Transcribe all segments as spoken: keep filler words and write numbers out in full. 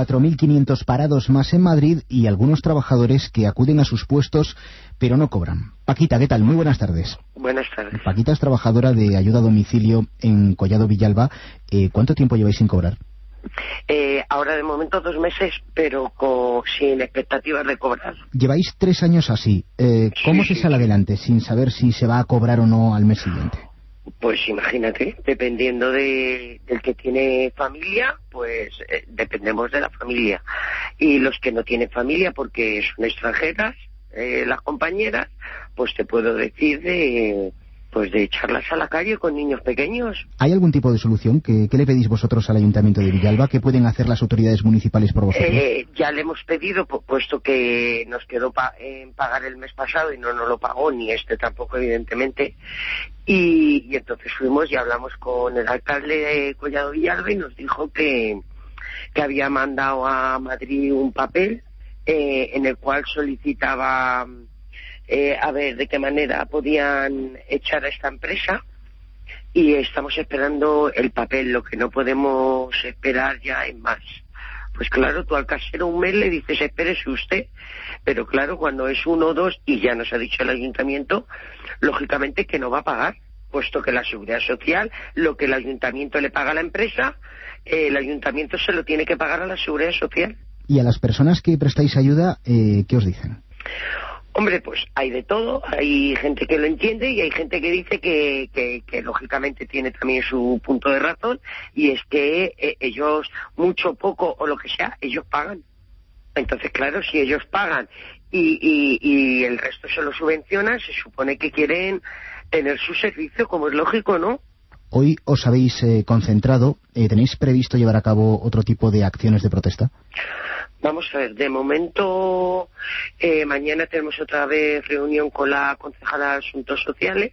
cuatro mil quinientos parados más en Madrid y algunos trabajadores que acuden a sus puestos pero no cobran. Paquita, ¿qué tal? Muy buenas tardes. Buenas tardes. Paquita es trabajadora de ayuda a domicilio en Collado Villalba. Eh, ¿Cuánto tiempo lleváis sin cobrar? Eh, ahora de momento dos meses, pero con, sin expectativas de cobrar. Lleváis tres años así. Eh, ¿Cómo sí, se sale sí. adelante sin saber si se va a cobrar o no al mes siguiente? Pues imagínate, dependiendo de, del que tiene familia, pues eh, dependemos de la familia. Y los que no tienen familia porque son extranjeras, eh, las compañeras, pues te puedo decir de... pues de echarlas a la calle con niños pequeños. ¿Hay algún tipo de solución? ¿Qué, qué le pedís vosotros al Ayuntamiento de Villalba? ¿Qué pueden hacer las autoridades municipales por vosotros? Eh, ya le hemos pedido, puesto que nos quedó pa en pagar el mes pasado y no nos lo pagó, ni este tampoco, evidentemente. Y, y entonces fuimos y hablamos con el alcalde de Collado Villalba y nos dijo que, que había mandado a Madrid un papel eh, en el cual solicitaba... Eh, a ver de qué manera podían echar a esta empresa y estamos esperando el papel. Lo que no podemos esperar ya es más. Pues claro, tú al casero un mes le dices espérese usted, pero claro, cuando es uno o dos y ya nos ha dicho el ayuntamiento, lógicamente que no va a pagar, puesto que la seguridad social, lo que el ayuntamiento le paga a la empresa, eh, el ayuntamiento se lo tiene que pagar a la seguridad social. Y a las personas que prestáis ayuda, eh, ¿qué os dicen? Hombre, pues hay de todo, hay gente que lo entiende y hay gente que dice que, que, que lógicamente tiene también su punto de razón, y es que eh, ellos, mucho, poco o lo que sea, ellos pagan. Entonces, claro, si ellos pagan y, y, y el resto se lo subvencionan, se supone que quieren tener su servicio, como es lógico, ¿no? Hoy os habéis eh, concentrado, eh, ¿tenéis previsto llevar a cabo otro tipo de acciones de protesta? Vamos a ver, de momento eh, mañana tenemos otra vez reunión con la concejala de Asuntos Sociales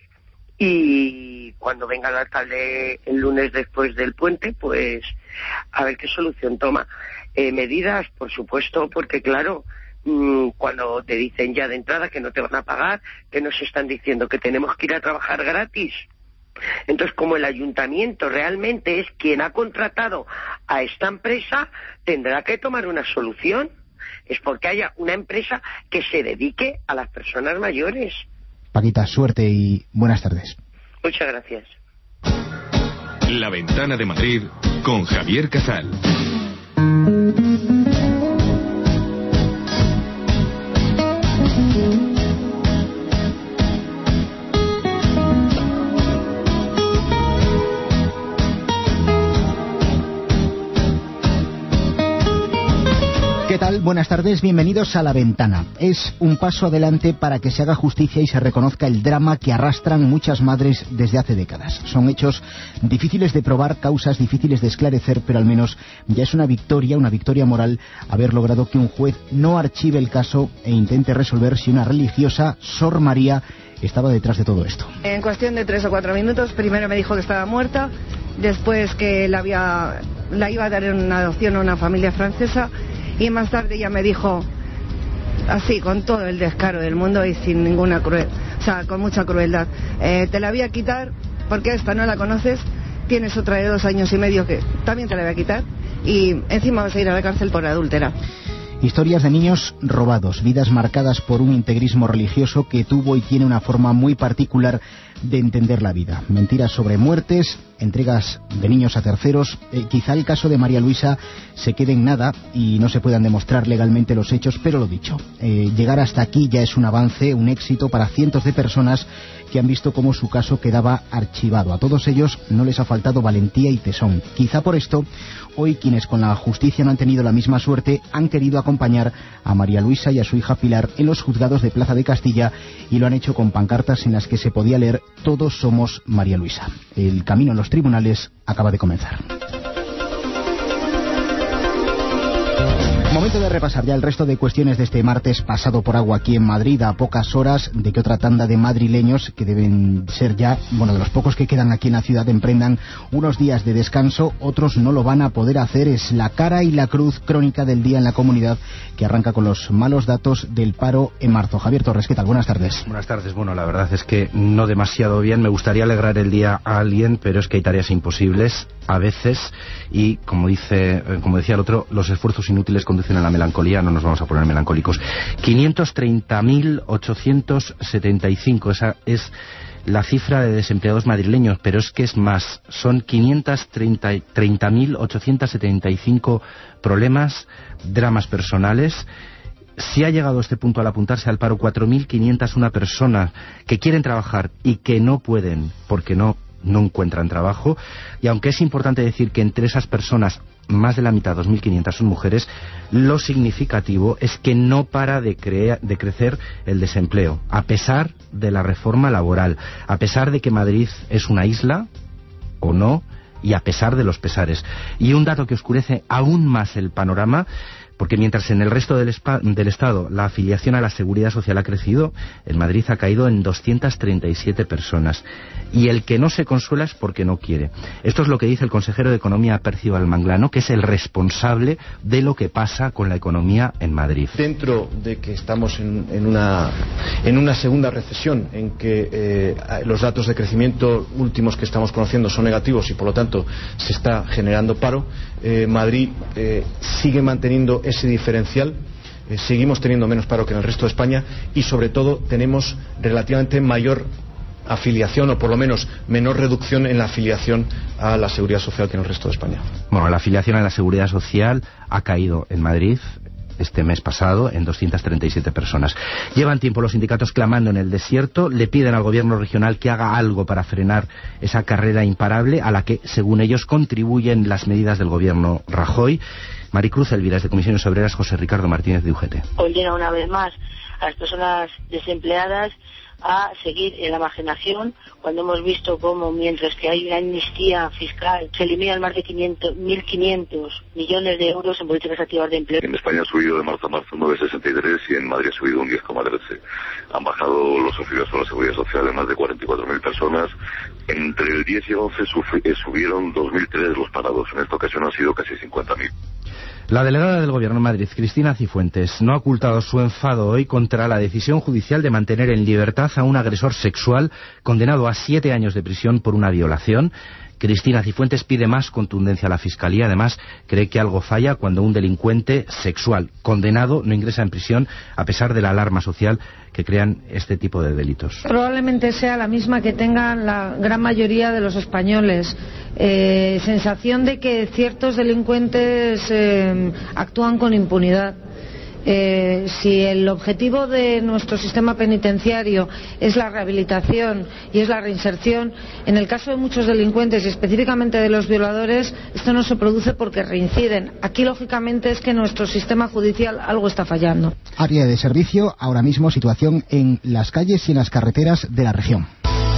y cuando venga el alcalde el lunes después del puente, pues a ver qué solución toma. Eh, medidas, por supuesto, porque claro, mmm, cuando te dicen ya de entrada que no te van a pagar, que nos están diciendo que tenemos que ir a trabajar gratis. Entonces, como el ayuntamiento realmente es quien ha contratado a esta empresa, tendrá que tomar una solución. Es porque haya una empresa que se dedique a las personas mayores. Paquita, suerte y buenas tardes. Muchas gracias. La Ventana de Madrid con Javier Casal. ¿Qué tal? Buenas tardes, bienvenidos a La Ventana. Es un paso adelante para que se haga justicia y se reconozca el drama que arrastran muchas madres desde hace décadas. Son hechos difíciles de probar, causas difíciles de esclarecer, pero al menos ya es una victoria, una victoria moral, haber logrado que un juez no archive el caso e intente resolver si una religiosa, Sor María, estaba detrás de todo esto. En cuestión de tres o cuatro minutos, primero me dijo que estaba muerta, después que la, había, la iba a dar en una adopción a una familia francesa, y más tarde ya me dijo, así, con todo el descaro del mundo y sin ninguna crueldad, o sea, con mucha crueldad, eh, te la voy a quitar porque esta no la conoces, tienes otra de dos años y medio que también te la voy a quitar y encima vas a ir a la cárcel por adúltera. Historias de niños robados, vidas marcadas por un integrismo religioso que tuvo y tiene una forma muy particular de entender la vida. Mentiras sobre muertes, entregas de niños a terceros. Eh, quizá el caso de María Luisa se quede en nada y no se puedan demostrar legalmente los hechos, pero lo dicho, eh, llegar hasta aquí ya es un avance, un éxito para cientos de personas que han visto cómo su caso quedaba archivado. A todos ellos no les ha faltado valentía y tesón. Quizá por esto, hoy quienes con la justicia no han tenido la misma suerte han querido acompañar a María Luisa y a su hija Pilar en los juzgados de Plaza de Castilla y lo han hecho con pancartas en las que se podía leer "Todos somos María Luisa". El camino en los tribunales acaba de comenzar. Momento de repasar ya el resto de cuestiones de este martes pasado por agua aquí en Madrid, a pocas horas de que otra tanda de madrileños, que deben ser ya, bueno, de los pocos que quedan aquí en la ciudad, emprendan unos días de descanso. Otros no lo van a poder hacer. Es la cara y la cruz crónica del día en la comunidad, que arranca con los malos datos del paro en marzo. Javier Torres, ¿qué tal? Buenas tardes. Buenas tardes. Bueno, la verdad es que no demasiado bien. Me gustaría alegrar el día a alguien, pero es que hay tareas imposibles a veces, y como dice, como decía el otro, los esfuerzos inútiles conducen a la melancolía. No nos vamos a poner melancólicos. quinientos treinta mil ochocientos setenta y cinco, esa es la cifra de desempleados madrileños, pero es que es más, son quinientos treinta mil ochocientos setenta y cinco problemas, dramas personales. Si ha llegado a este punto al apuntarse al paro cuatro mil quinientas una personas que quieren trabajar y que no pueden porque no no encuentran trabajo, y aunque es importante decir que entre esas personas más de la mitad, dos mil quinientas, son mujeres, lo significativo es que no para de, crea, de crecer el desempleo, a pesar de la reforma laboral, a pesar de que Madrid es una isla, o no, y a pesar de los pesares. Y un dato que oscurece aún más el panorama, porque mientras en el resto del, spa, del Estado la afiliación a la Seguridad Social ha crecido, en Madrid ha caído en doscientas treinta y siete personas. Y el que no se consuela es porque no quiere. Esto es lo que dice el consejero de Economía, Percival Manglano, que es el responsable de lo que pasa con la economía en Madrid. Dentro de que estamos en, en, una, en una segunda recesión, en que eh, los datos de crecimiento últimos que estamos conociendo son negativos y por lo tanto se está generando paro, eh, Madrid eh, sigue manteniendo ese diferencial, eh, seguimos teniendo menos paro que en el resto de España, y sobre todo tenemos relativamente mayor afiliación, o por lo menos menor reducción en la afiliación a la Seguridad Social que en el resto de España. Bueno, la afiliación a la Seguridad Social ha caído en Madrid este mes pasado en doscientas treinta y siete personas. Llevan tiempo los sindicatos clamando en el desierto, le piden al gobierno regional que haga algo para frenar esa carrera imparable a la que, según ellos, contribuyen las medidas del gobierno Rajoy. Maricruz Elvira, de Comisiones Obreras, José Ricardo Martínez, de U G T. Condena una vez más a las personas desempleadas a seguir en la marginación, cuando hemos visto cómo, mientras que hay una amnistía fiscal, se eliminan más de mil quinientos millones de euros en políticas activas de empleo. En España ha subido de marzo a marzo nueve coma sesenta y tres y en Madrid ha subido un diez coma trece. Han bajado los afiliados a la Seguridad Social de más de cuarenta y cuatro mil personas. Entre el diez y once subieron dos mil tres los parados. En esta ocasión han sido casi cincuenta mil. La delegada del Gobierno en Madrid, Cristina Cifuentes, no ha ocultado su enfado hoy contra la decisión judicial de mantener en libertad a un agresor sexual condenado a siete años de prisión por una violación. Cristina Cifuentes pide más contundencia a la Fiscalía. Además, cree que algo falla cuando un delincuente sexual condenado no ingresa en prisión, a pesar de la alarma social que crean este tipo de delitos. Probablemente sea la misma que tengan la gran mayoría de los españoles. Eh, sensación de que ciertos delincuentes eh, actúan con impunidad. Eh, si el objetivo de nuestro sistema penitenciario es la rehabilitación y es la reinserción, en el caso de muchos delincuentes y específicamente de los violadores, esto no se produce porque reinciden. Aquí, lógicamente, es que nuestro sistema judicial algo está fallando. Área de servicio, ahora mismo situación en las calles y en las carreteras de la región.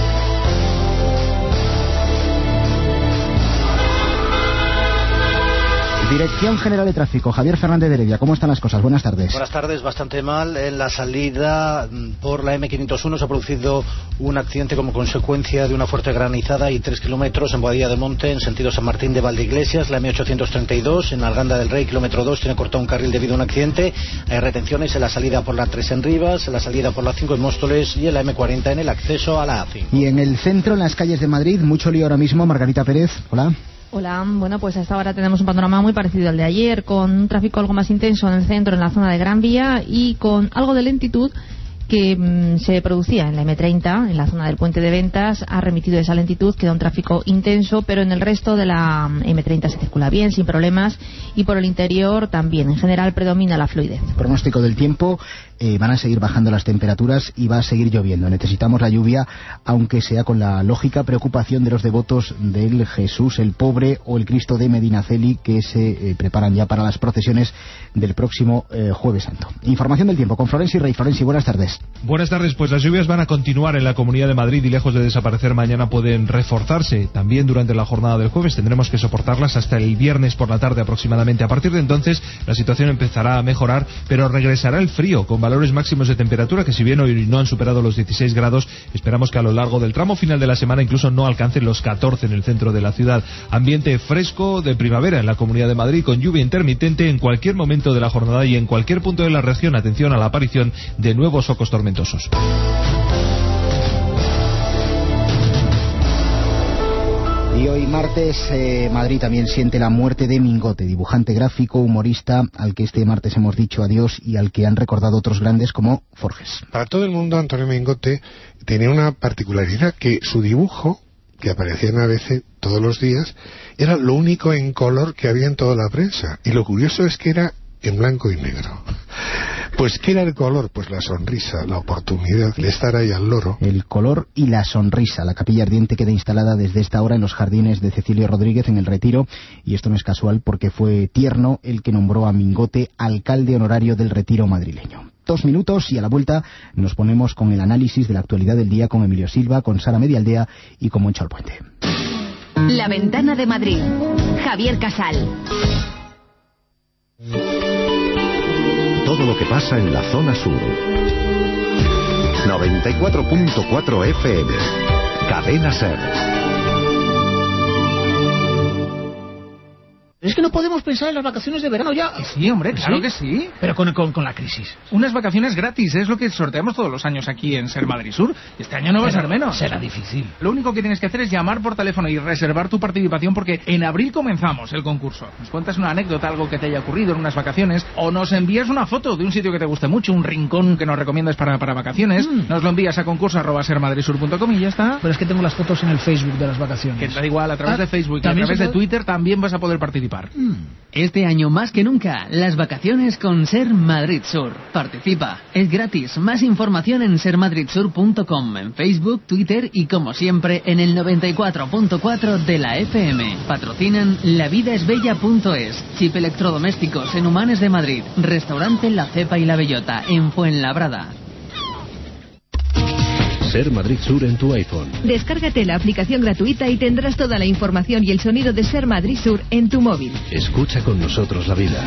Dirección General de Tráfico, Javier Fernández de Heredia. ¿Cómo están las cosas? Buenas tardes. Buenas tardes, bastante mal. En la salida por la eme quinientos uno se ha producido un accidente como consecuencia de una fuerte granizada y tres kilómetros en Boadilla del Monte, en sentido San Martín de Valdeiglesias. La eme ochocientos treinta y dos en Arganda del Rey, kilómetro dos, tiene cortado un carril debido a un accidente. Hay retenciones en la salida por la tres en Rivas, en la salida por la cinco en Móstoles y en la eme cuarenta en el acceso a la A cinco. Y en el centro, en las calles de Madrid, mucho lío ahora mismo. Margarita Pérez, hola. Hola, bueno, pues hasta ahora tenemos un panorama muy parecido al de ayer, con un tráfico algo más intenso en el centro, en la zona de Gran Vía, y con algo de lentitud que mmm, se producía en la eme treinta, en la zona del Puente de Ventas. Ha remitido esa lentitud, queda un tráfico intenso, pero en el resto de la eme treinta se circula bien, sin problemas, y por el interior también. En general predomina la fluidez. Pronóstico del tiempo, eh, van a seguir bajando las temperaturas y va a seguir lloviendo. Necesitamos la lluvia, aunque sea con la lógica preocupación de los devotos del Jesús el Pobre o el Cristo de Medinaceli, que se eh, preparan ya para las procesiones del próximo eh, Jueves Santo. Información del tiempo con Florencio Rey. Florencio, buenas tardes. Buenas tardes, pues las lluvias van a continuar en la Comunidad de Madrid y lejos de desaparecer mañana pueden reforzarse. También durante la jornada del jueves tendremos que soportarlas hasta el viernes por la tarde aproximadamente. A partir de entonces la situación empezará a mejorar, pero regresará el frío con valores máximos de temperatura que si bien hoy no han superado los dieciséis grados, esperamos que a lo largo del tramo final de la semana incluso no alcancen los catorce en el centro de la ciudad. Ambiente fresco de primavera en la Comunidad de Madrid con lluvia intermitente en cualquier momento de la jornada y en cualquier punto de la región. Atención a la aparición de nuevos focos tormentosos. Y hoy martes eh, Madrid también siente la muerte de Mingote, dibujante gráfico, humorista, al que este martes hemos dicho adiós y al que han recordado otros grandes como Forges. Para todo el mundo, Antonio Mingote tenía una particularidad, que su dibujo, que aparecía en A B C todos los días, era lo único en color que había en toda la prensa. Y lo curioso es que era en blanco y negro. Pues, ¿qué era el color? Pues la sonrisa, la oportunidad de estar ahí al loro. El color y la sonrisa. La Capilla Ardiente queda instalada desde esta hora en los jardines de Cecilio Rodríguez en El Retiro, y esto no es casual porque fue Tierno el que nombró a Mingote alcalde honorario del Retiro madrileño. Dos minutos y a la vuelta nos ponemos con el análisis de la actualidad del día con Emilio Silva, con Sara Medialdea y con Moncho Alpuente. La Ventana de Madrid. Javier Casal. Todo lo que pasa en la zona sur. noventa y cuatro punto cuatro F M. Cadena SER. Es que no podemos pensar en las vacaciones de verano ya. Sí, hombre, claro ¿Sí? que sí. Pero con, con, con la crisis. Unas vacaciones gratis, es lo que sorteamos todos los años aquí en Ser Madrid Sur. Este año no va a ser menos. Será difícil. Lo único que tienes que hacer es llamar por teléfono y reservar tu participación porque en abril comenzamos el concurso. Nos cuentas una anécdota, algo que te haya ocurrido en unas vacaciones, o nos envías una foto de un sitio que te guste mucho, un rincón que nos recomiendas para, para vacaciones. Mm. Nos lo envías a concurso arroba sermadridsur punto com y ya está. Pero es que tengo las fotos en el Facebook de las vacaciones. Que te da igual, a través ah, de Facebook y a través de Twitter también vas a poder participar. Mm. Este año más que nunca, las vacaciones con Ser Madrid Sur. Participa, es gratis. Más información en ser madrid sur punto com, en Facebook, Twitter y como siempre en el noventa y cuatro punto cuatro de la F M. Patrocinan lavidaesbella punto es, Chip Electrodomésticos en Humanes de Madrid, Restaurante La Cepa y La Bellota en Fuenlabrada. Ser Madrid Sur en tu iPhone. Descárgate la aplicación gratuita y tendrás toda la información y el sonido de Ser Madrid Sur en tu móvil. Escucha con nosotros la vida.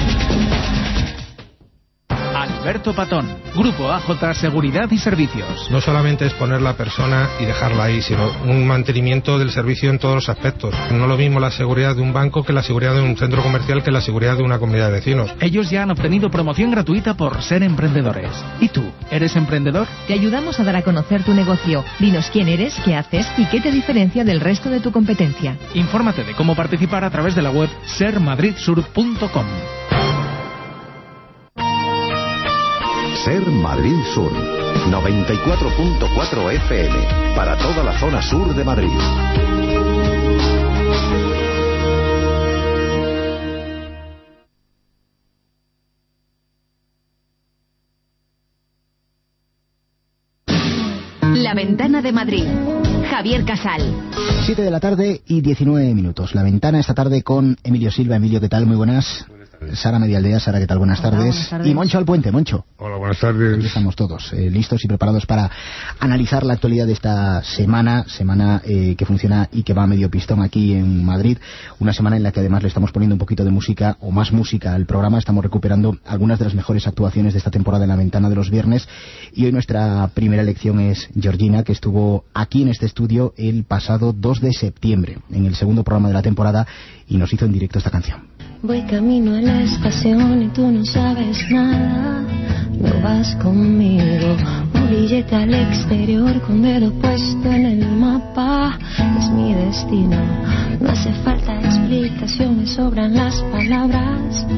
Alberto Patón, Grupo A J Seguridad y Servicios. No solamente es poner la persona y dejarla ahí, sino un mantenimiento del servicio en todos los aspectos. No es lo mismo la seguridad de un banco que la seguridad de un centro comercial que la seguridad de una comunidad de vecinos. Ellos ya han obtenido promoción gratuita por ser emprendedores. ¿Y tú, eres emprendedor? Te ayudamos a dar a conocer tu negocio. Dinos quién eres, qué haces y qué te diferencia del resto de tu competencia. Infórmate de cómo participar a través de la web ser madrid sur punto com. Ser Madrid Sur, noventa y cuatro punto cuatro F M, para toda la zona sur de Madrid. La Ventana de Madrid. Javier Casal. siete de la tarde y diecinueve minutos. La Ventana esta tarde con Emilio Silva. Emilio, ¿qué tal? Muy buenas. Sara Medialdea. Sara, ¿qué tal? Buenas, Hola, tardes. buenas tardes. Y Moncho Alpuente. Moncho. Hola, buenas tardes. Aquí estamos todos eh, listos y preparados para analizar la actualidad de esta semana, semana eh, que funciona y que va a medio pistón aquí en Madrid. Una semana en la que además le estamos poniendo un poquito de música o más música al programa. Estamos recuperando algunas de las mejores actuaciones de esta temporada en La Ventana de los viernes. Y hoy nuestra primera elección es Georgina, que estuvo aquí en este estudio el pasado dos de septiembre, en el segundo programa de la temporada, y nos hizo en directo esta canción. Voy camino a la estación y tú no sabes nada, no vas conmigo. Un billete al exterior con dedo puesto en el mapa, es mi destino. No hace falta explicaciones, sobran las palabras.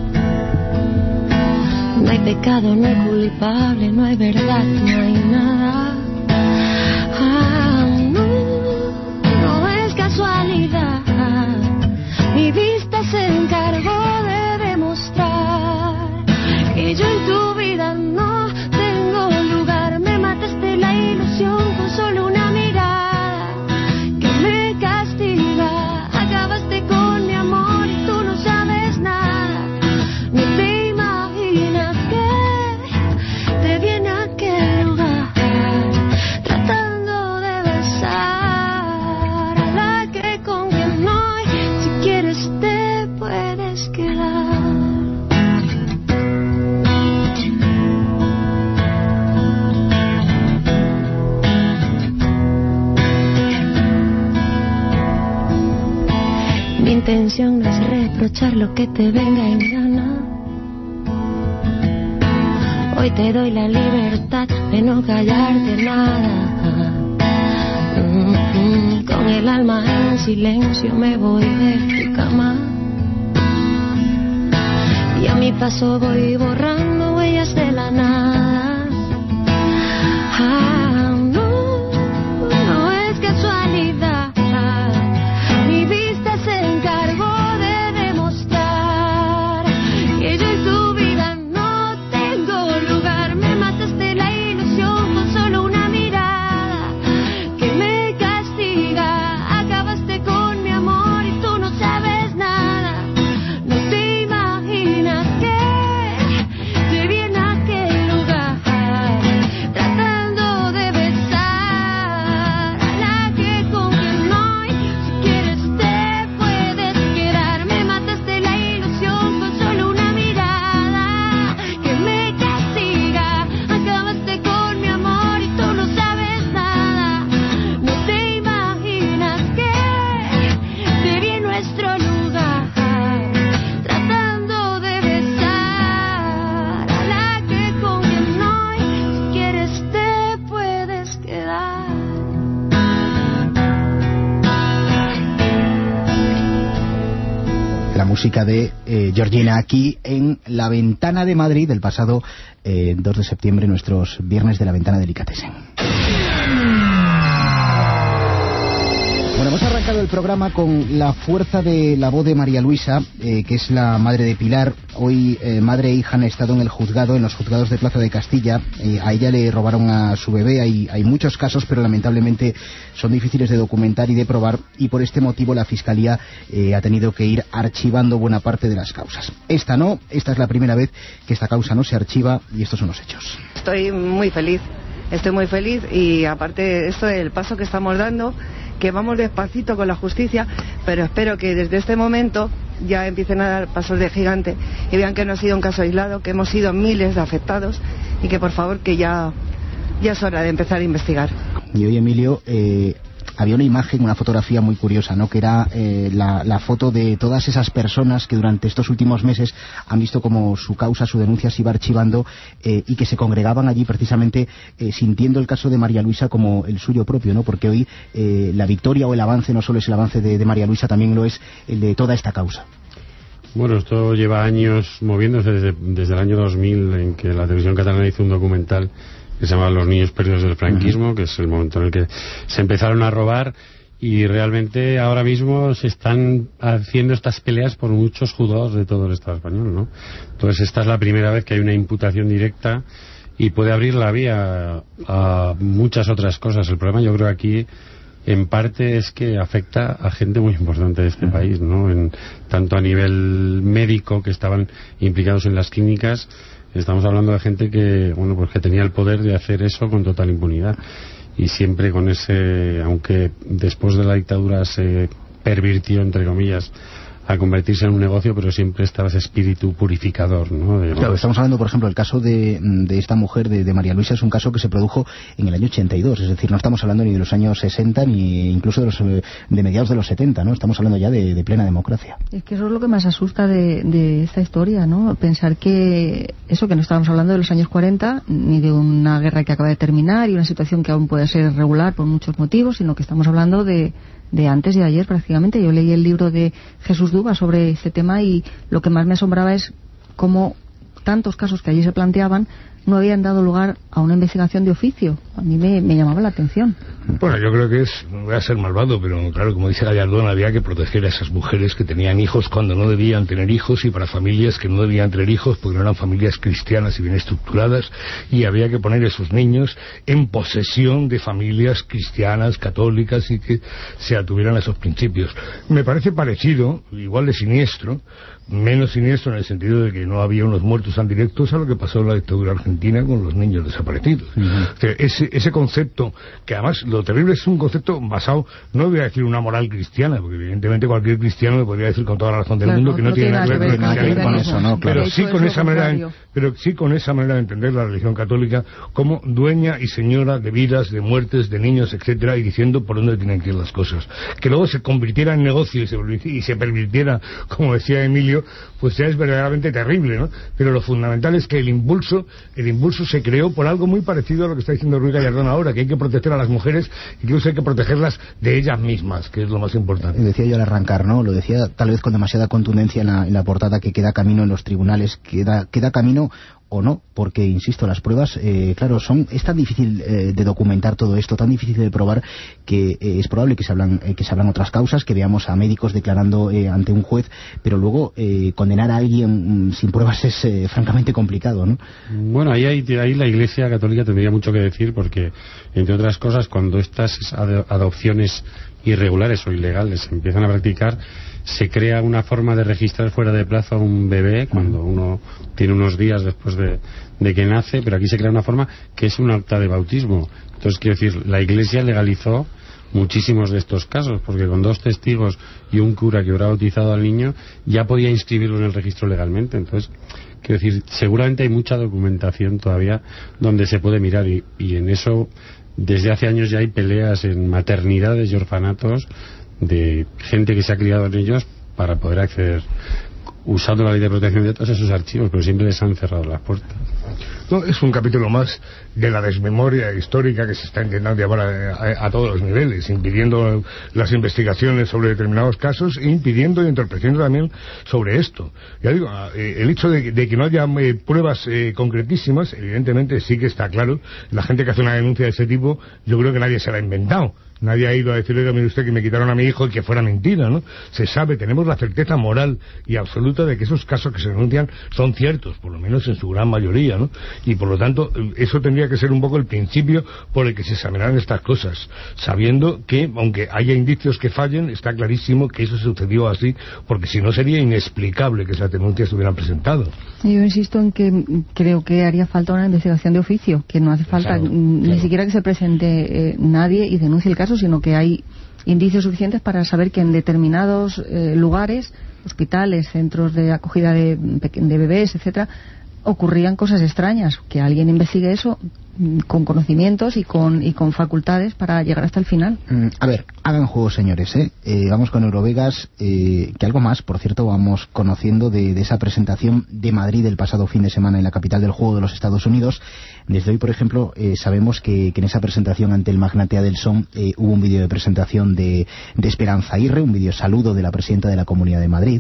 No hay pecado, no hay culpable, no hay verdad, no hay nada. Ah, no, no es casualidad. Mi vista se encargó de demostrar que yo en tu vida no tengo lugar. Me mataste la ilusión con solo una mirada que me castiga. Acabaste con mi amor y tú no sabes nada. No te imaginas que te viene a querer. intención no es reprochar lo que te venga en gana. Hoy te doy la libertad de no callarte nada. Mm-hmm. Con el alma en silencio me voy de tu cama. Y a mi paso voy borrando huellas de la nada. Ah, no, no es casualidad. Mi vista se encargó de demostrar que yo en tu vida no tengo lugar. Me mataste la ilusión con solo una mirada que me castiga. Acabaste con mi amor y tú no sabes nada. No te imaginas que te vi en aquel lugar tratando de besar a la que con quien hoy si quieres te puedes quedar. Me mataste la ilusión con solo una mirada que me castiga. Acabaste con mi amor y tú no sabes nada. No te imaginas que te vi en nuestro lugar tratando de besar a la que con quien hoy si quieres te puedes quedar. La música de eh, Georgina aquí en La Ventana de Madrid del pasado eh, dos de septiembre, nuestros viernes de La Ventana Delicatessen. Bueno, hemos arrancado el programa con la fuerza de la voz de María Luisa, eh, que es la madre de Pilar. Hoy eh, madre e hija han estado en el juzgado, en los juzgados de Plaza de Castilla. Eh, a ella le robaron a su bebé. Hay, hay muchos casos, pero lamentablemente son difíciles de documentar y de probar, y por este motivo la Fiscalía eh, ha tenido que ir archivando buena parte de las causas. Esta no, esta es la primera vez que esta causa no se archiva, y estos son los hechos. Estoy muy feliz, estoy muy feliz, y aparte esto del paso que estamos dando, que vamos despacito con la justicia, pero espero que desde este momento ya empiecen a dar pasos de gigante y vean que no ha sido un caso aislado, que hemos sido miles de afectados, y que por favor que ya, ya es hora de empezar a investigar. Y hoy, Emilio, eh, había una imagen, una fotografía muy curiosa, ¿no? Que era eh, la, la foto de todas esas personas que durante estos últimos meses han visto como su causa, su denuncia se iba archivando, eh, y que se congregaban allí precisamente eh, sintiendo el caso de María Luisa como el suyo propio, ¿no? Porque hoy eh, la victoria o el avance no solo es el avance de, de María Luisa, también lo es el de toda esta causa. Bueno, esto lleva años moviéndose desde, desde el año dos mil, en que la televisión catalana hizo un documental que se llama Los niños perdidos del franquismo, uh-huh. que es el momento en el que se empezaron a robar, y realmente ahora mismo se están haciendo estas peleas por muchos juzgados de todo el Estado español, ¿no? Entonces esta es la primera vez que hay una imputación directa y puede abrir la vía a muchas otras cosas. El problema, yo creo, aquí en parte es que afecta a gente muy importante de este uh-huh. país, ¿no? En, tanto a nivel médico, que estaban implicados en las clínicas. Estamos hablando de gente que, bueno, pues que tenía el poder de hacer eso con total impunidad, y siempre con ese, aunque después de la dictadura se pervirtió, entre comillas, a convertirse en un negocio, pero siempre estaba ese espíritu purificador, ¿no? De, claro, estamos hablando, por ejemplo, el caso de, de esta mujer, de, de María Luisa, es un caso que se produjo en el año ochenta y dos, es decir, no estamos hablando ni de los años sesenta, ni incluso de, los, de mediados de los setenta, ¿no? Estamos hablando ya de, de plena democracia. Es que eso es lo que más asusta de, de esta historia, ¿no? Pensar que eso, que no estábamos hablando de los años cuarenta, ni de una guerra que acaba de terminar y una situación que aún puede ser irregular por muchos motivos, sino que estamos hablando de de antes y de ayer prácticamente. Yo leí el libro de Jesús Duba sobre este tema, y lo que más me asombraba es cómo tantos casos que allí se planteaban no habían dado lugar a una investigación de oficio. A mí me, me llamaba la atención. Bueno, yo creo que es, voy a ser malvado, pero claro, como dice Gallardón, había que proteger a esas mujeres que tenían hijos cuando no debían tener hijos, y para familias que no debían tener hijos porque no eran familias cristianas y bien estructuradas, y había que poner a esos niños en posesión de familias cristianas, católicas, y que se atuvieran a esos principios. Me parece parecido, igual de siniestro, menos siniestro en el sentido de que no había unos muertos tan directos, a lo que pasó en la dictadura argentina Argentina con los niños desaparecidos. Uh-huh. O sea, ese, ese concepto, que además lo terrible es un concepto basado, no voy a decir una moral cristiana, porque evidentemente cualquier cristiano me podría decir con toda la razón del claro, mundo que no, no tiene nada que ver con, con eso, no, claro. Pero sí con esa manera, de, pero sí con esa manera de entender la religión católica como dueña y señora de vidas, de muertes, de niños, etcétera, y diciendo por dónde tienen que ir las cosas. Que luego se convirtiera en negocio y se, y se pervirtiera, como decía Emilio, pues ya es verdaderamente terrible, ¿no? Pero lo fundamental es que el impulso, el impulso se creó por algo muy parecido a lo que está diciendo Ruy Gallardón ahora, que hay que proteger a las mujeres y que hay que protegerlas de ellas mismas, que es lo más importante. Decía yo al arrancar, ¿no? Lo decía tal vez con demasiada contundencia en la, en la portada, que queda camino en los tribunales, queda, queda camino o no, porque, insisto, las pruebas, eh, claro, son es tan difícil eh, de documentar todo esto, tan difícil de probar, que eh, es probable que se hablan eh, que se hablan otras causas, que veamos a médicos declarando eh, ante un juez, pero luego eh, condenar a alguien mm, sin pruebas es eh, francamente complicado, ¿no? Bueno, ahí, ahí, ahí la Iglesia Católica tendría mucho que decir, porque, entre otras cosas, cuando estas ad- adopciones irregulares o ilegales se empiezan a practicar, se crea una forma de registrar fuera de plazo a un bebé cuando uno tiene unos días después de, de que nace, pero aquí se crea una forma que es un acta de bautismo. Entonces, quiero decir, la Iglesia legalizó muchísimos de estos casos, porque con dos testigos y un cura que hubiera bautizado al niño ya podía inscribirlo en el registro legalmente. Entonces, quiero decir, seguramente hay mucha documentación todavía donde se puede mirar, y, y en eso desde hace años ya hay peleas en maternidades y orfanatos de gente que se ha criado en ellos para poder acceder usando la ley de protección de datos a esos archivos, pero siempre les han cerrado las puertas. No, es un capítulo más de la desmemoria histórica que se está intentando llevar a, a, a todos los niveles, impidiendo las investigaciones sobre determinados casos e impidiendo y entorpeciendo también sobre esto. Ya digo, el hecho de, de que no haya eh, pruebas eh, concretísimas, evidentemente sí que está claro. La gente que hace una denuncia de ese tipo, yo creo que nadie se la ha inventado. Nadie ha ido a decirle, mire usted, que me quitaron a mi hijo y que fuera mentira, ¿no? Se sabe, tenemos la certeza moral y absoluta de que esos casos que se denuncian son ciertos, por lo menos en su gran mayoría, ¿no? Y por lo tanto, eso tendría que ser un poco el principio por el que se examinaran estas cosas, sabiendo que, aunque haya indicios que fallen, está clarísimo que eso sucedió así, porque si no sería inexplicable que esas denuncias se hubieran presentado. Yo insisto en que creo que haría falta una investigación de oficio, que no hace falta claro, ni claro. siquiera que se presente eh, nadie y denuncie el caso, sino que hay indicios suficientes para saber que en determinados eh, lugares, hospitales, centros de acogida de, de bebés, etcétera, ocurrían cosas extrañas, que alguien investigue eso con conocimientos y con y con facultades para llegar hasta el final. Mm, a ver, hagan juego, señores, ¿eh? Eh, vamos con Eurovegas, eh, que algo más, por cierto, vamos conociendo de, de esa presentación de Madrid el pasado fin de semana en la capital del juego de los Estados Unidos. Desde hoy, por ejemplo, eh, sabemos que, que en esa presentación ante el magnate Adelson eh, hubo un vídeo de presentación de, de Esperanza Aguirre, un vídeo saludo de la presidenta de la Comunidad de Madrid.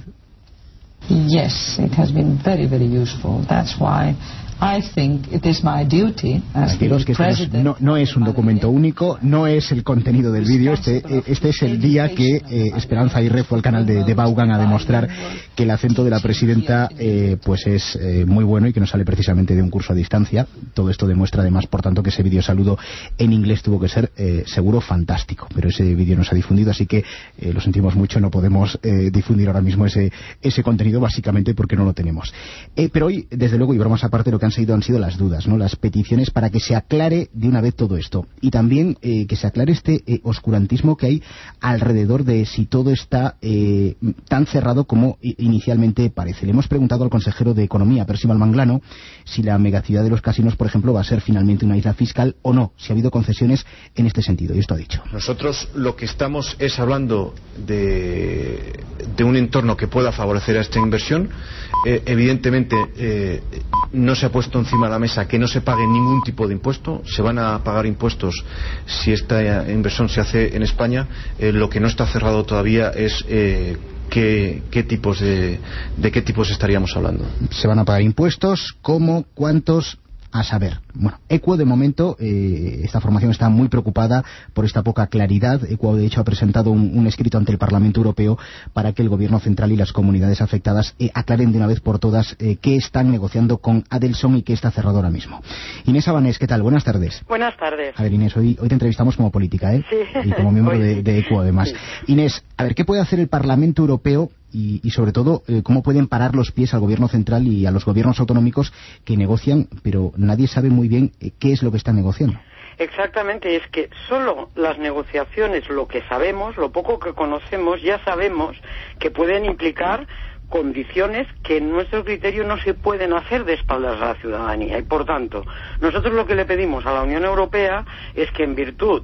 Yes, it has been very, very useful. That's why I think it is my duty as the president. No, no es un documento único, no es el contenido del vídeo. Este, este es el día que eh, Esperanza Aguirre fue al canal de, de Vaughan a demostrar que el acento de la presidenta eh, pues es eh, muy bueno y que no sale precisamente de un curso a distancia. Todo esto demuestra además, por tanto, que ese vídeo saludo en inglés tuvo que ser eh, seguro fantástico. Pero ese vídeo no se ha difundido, así que eh, lo sentimos mucho, no podemos eh, difundir ahora mismo ese, ese contenido, básicamente porque no lo tenemos. Eh, pero hoy, desde luego, y bromas aparte, lo que han sido han sido las dudas, ¿no? Las peticiones para que se aclare de una vez todo esto, y también eh, que se aclare este eh, oscurantismo que hay alrededor de si todo está eh, tan cerrado como inicialmente parece. Le hemos preguntado al consejero de Economía, Percival Manglano, si la megaciudad de los casinos, por ejemplo, va a ser finalmente una isla fiscal o no, si ha habido concesiones en este sentido, y esto ha dicho. Nosotros lo que estamos es hablando de, de un entorno que pueda favorecer a esta inversión. Eh, evidentemente eh, no se ha puesto encima de la mesa que no se pague ningún tipo de impuesto. Se van a pagar impuestos si esta inversión se hace en España. Eh, lo que no está cerrado todavía es eh, qué, qué tipos de, de qué tipos estaríamos hablando. Se van a pagar impuestos, ¿cómo? ¿Cuántos? A saber. Bueno, Equo de momento, eh, esta formación está muy preocupada por esta poca claridad. Equo de hecho ha presentado un, un escrito ante el Parlamento Europeo para que el gobierno central y las comunidades afectadas eh, aclaren de una vez por todas eh, qué están negociando con Adelson y qué está cerrado ahora mismo. Inés Abanés, ¿qué tal? Buenas tardes. Buenas tardes. A ver, Inés, hoy, hoy te entrevistamos como política, ¿eh? Sí. Y como miembro Hoy de, sí. de Equo además. Sí. Inés, a ver, ¿qué puede hacer el Parlamento Europeo y, y sobre todo, eh, cómo pueden parar los pies al gobierno central y a los gobiernos autonómicos que negocian, pero nadie sabe muy bien eh, qué es lo que están negociando. Exactamente, es que solo las negociaciones, lo que sabemos, lo poco que conocemos, ya sabemos que pueden implicar condiciones que en nuestro criterio no se pueden hacer de espaldas a la ciudadanía y por tanto nosotros lo que le pedimos a la Unión Europea es que en virtud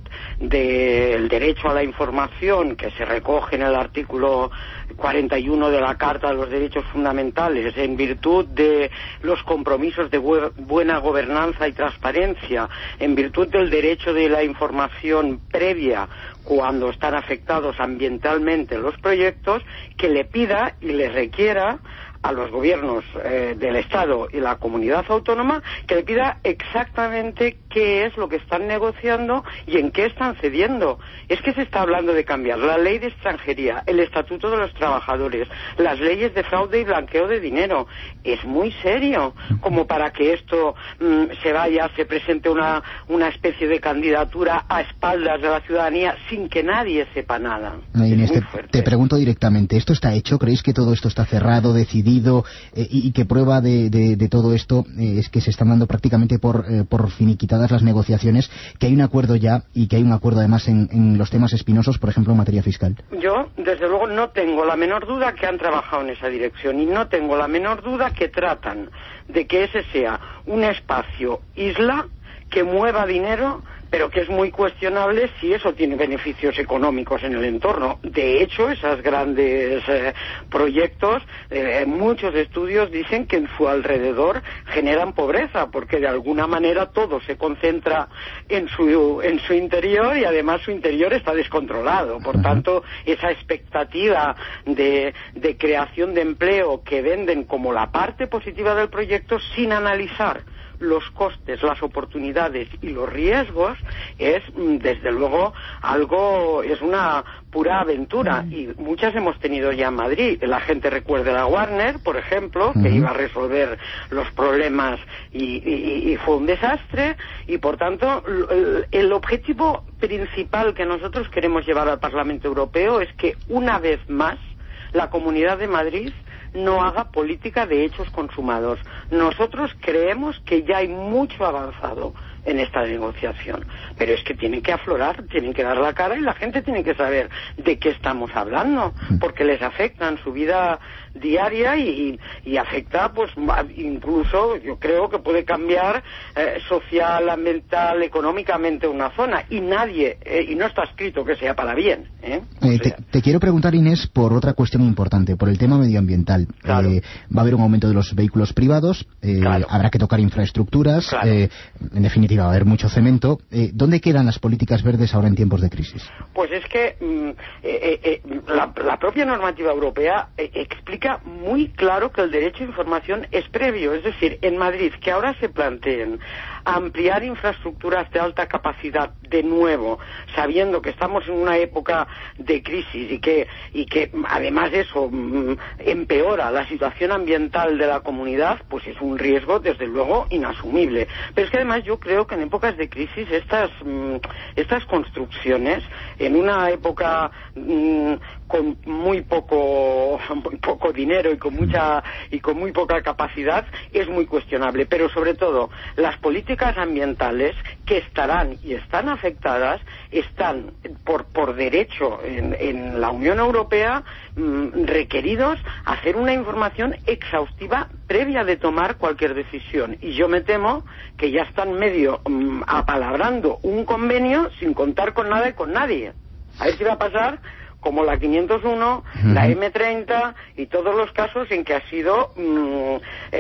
del derecho a la información que se recoge en el artículo cuarenta y uno de la Carta de los Derechos Fundamentales, en virtud de los compromisos de bu- buena gobernanza y transparencia, en virtud del derecho de la información previa cuando están afectados ambientalmente los proyectos, que le pida y le requiera a los gobiernos eh, del Estado y la comunidad autónoma que le pida exactamente qué es lo que están negociando y en qué están cediendo. Es que se está hablando de cambiar la ley de extranjería, el estatuto de los trabajadores, las leyes de fraude y blanqueo de dinero. Es muy serio como para que esto mmm, se vaya, se presente una, una especie de candidatura a espaldas de la ciudadanía sin que nadie sepa nada. Inés, te, te pregunto directamente, ¿esto está hecho? ¿Creéis que todo esto está cerrado, decidido? Eh, y, y que prueba de, de, de todo esto eh, es que se están dando prácticamente por, eh, por finiquitadas las negociaciones, que hay un acuerdo ya y que hay un acuerdo además en, en los temas espinosos, por ejemplo en materia fiscal? Yo, desde luego, no tengo la menor duda que han trabajado en esa dirección y no tengo la menor duda que tratan de que ese sea un espacio isla que mueva dinero, pero que es muy cuestionable si eso tiene beneficios económicos en el entorno. De hecho, esos grandes eh, proyectos, eh, muchos estudios dicen que en su alrededor generan pobreza, porque de alguna manera todo se concentra en su, en su interior y además su interior está descontrolado. Por tanto, esa expectativa de, de creación de empleo que venden como la parte positiva del proyecto sin analizar los costes, las oportunidades y los riesgos es, desde luego, algo, es una pura aventura, y muchas hemos tenido ya en Madrid. La gente recuerda la Warner, por ejemplo, que uh-huh. iba a resolver los problemas y, y, y fue un desastre, y por tanto el, el objetivo principal que nosotros queremos llevar al Parlamento Europeo es que una vez más la Comunidad de Madrid no haga política de hechos consumados. Nosotros creemos que ya hay mucho avanzado en esta negociación, pero es que tienen que aflorar, tienen que dar la cara y la gente tiene que saber de qué estamos hablando, porque les afecta en su vida diaria y, y afecta, pues incluso yo creo que puede cambiar eh, social, ambiental, económicamente una zona, y nadie, eh, y no está escrito que sea para bien. ¿eh? Eh, te, te quiero preguntar, Inés, por otra cuestión importante, por el tema medioambiental. Claro. Eh, va a haber un aumento de los vehículos privados, eh, claro. habrá que tocar infraestructuras, claro. eh, en definitiva va a haber mucho cemento. Eh, ¿Dónde quedan las políticas verdes ahora en tiempos de crisis? Pues es que mm, eh, eh, la, la propia normativa europea eh, explica muy claro que el derecho a información es previo. Es decir, en Madrid, que ahora se planteen ampliar infraestructuras de alta capacidad de nuevo, sabiendo que estamos en una época de crisis y que, y que además eso mm, empeora la situación ambiental de la comunidad, pues es un riesgo, desde luego, inasumible. Pero es que además yo creo que en épocas de crisis estas, mm, estas construcciones, en una época mm, con muy poco, muy poco dinero y con mucha y con muy poca capacidad, es muy cuestionable. Pero sobre todo, las políticas ambientales que estarán y están afectadas están por, por derecho en, en la Unión Europea mmm, requeridos a hacer una información exhaustiva previa de tomar cualquier decisión. Y yo me temo que ya están medio mmm, apalabrando un convenio sin contar con nada y con nadie. A ver si va a pasar como la quinientos uno, uh-huh. la eme treinta y todos los casos en que ha sido mmm,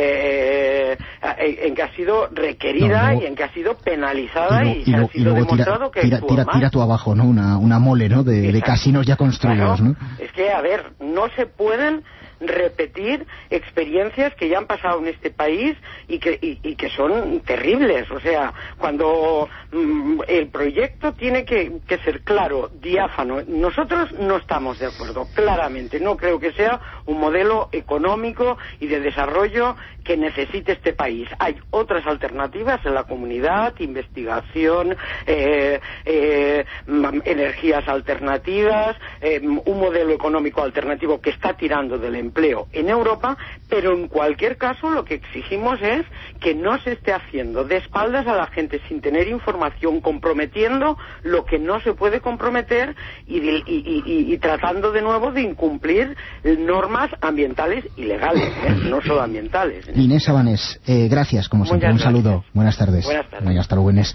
eh, en que ha sido requerida no, no. y en que ha sido penalizada y, y, y, lo, y se ha sido y demostrado tira, que tira, tira, tira tú abajo, ¿no? Una, una mole, ¿no? De, de casinos ya construidos, claro, ¿no? Es que, a ver, no se pueden repetir experiencias que ya han pasado en este país y que, y, y que son terribles. O sea, cuando mm, el proyecto tiene que, que ser claro, diáfano. Nosotros no estamos de acuerdo, claramente. No creo que sea un modelo económico y de desarrollo que necesite este país. Hay otras alternativas en la comunidad, investigación, eh, eh, energías alternativas, eh, un modelo económico alternativo que está tirando del empleo en Europa, pero en cualquier caso lo que exigimos es que no se esté haciendo de espaldas a la gente sin tener información, comprometiendo lo que no se puede comprometer y, de, y, y, y, y tratando de nuevo de incumplir normas ambientales y legales, ¿eh? No solo ambientales. Inés Sabanés, eh, gracias, como siempre. Muchas un saludo. Gracias. Buenas tardes. Buenas tardes. Venga, hasta luego, Inés.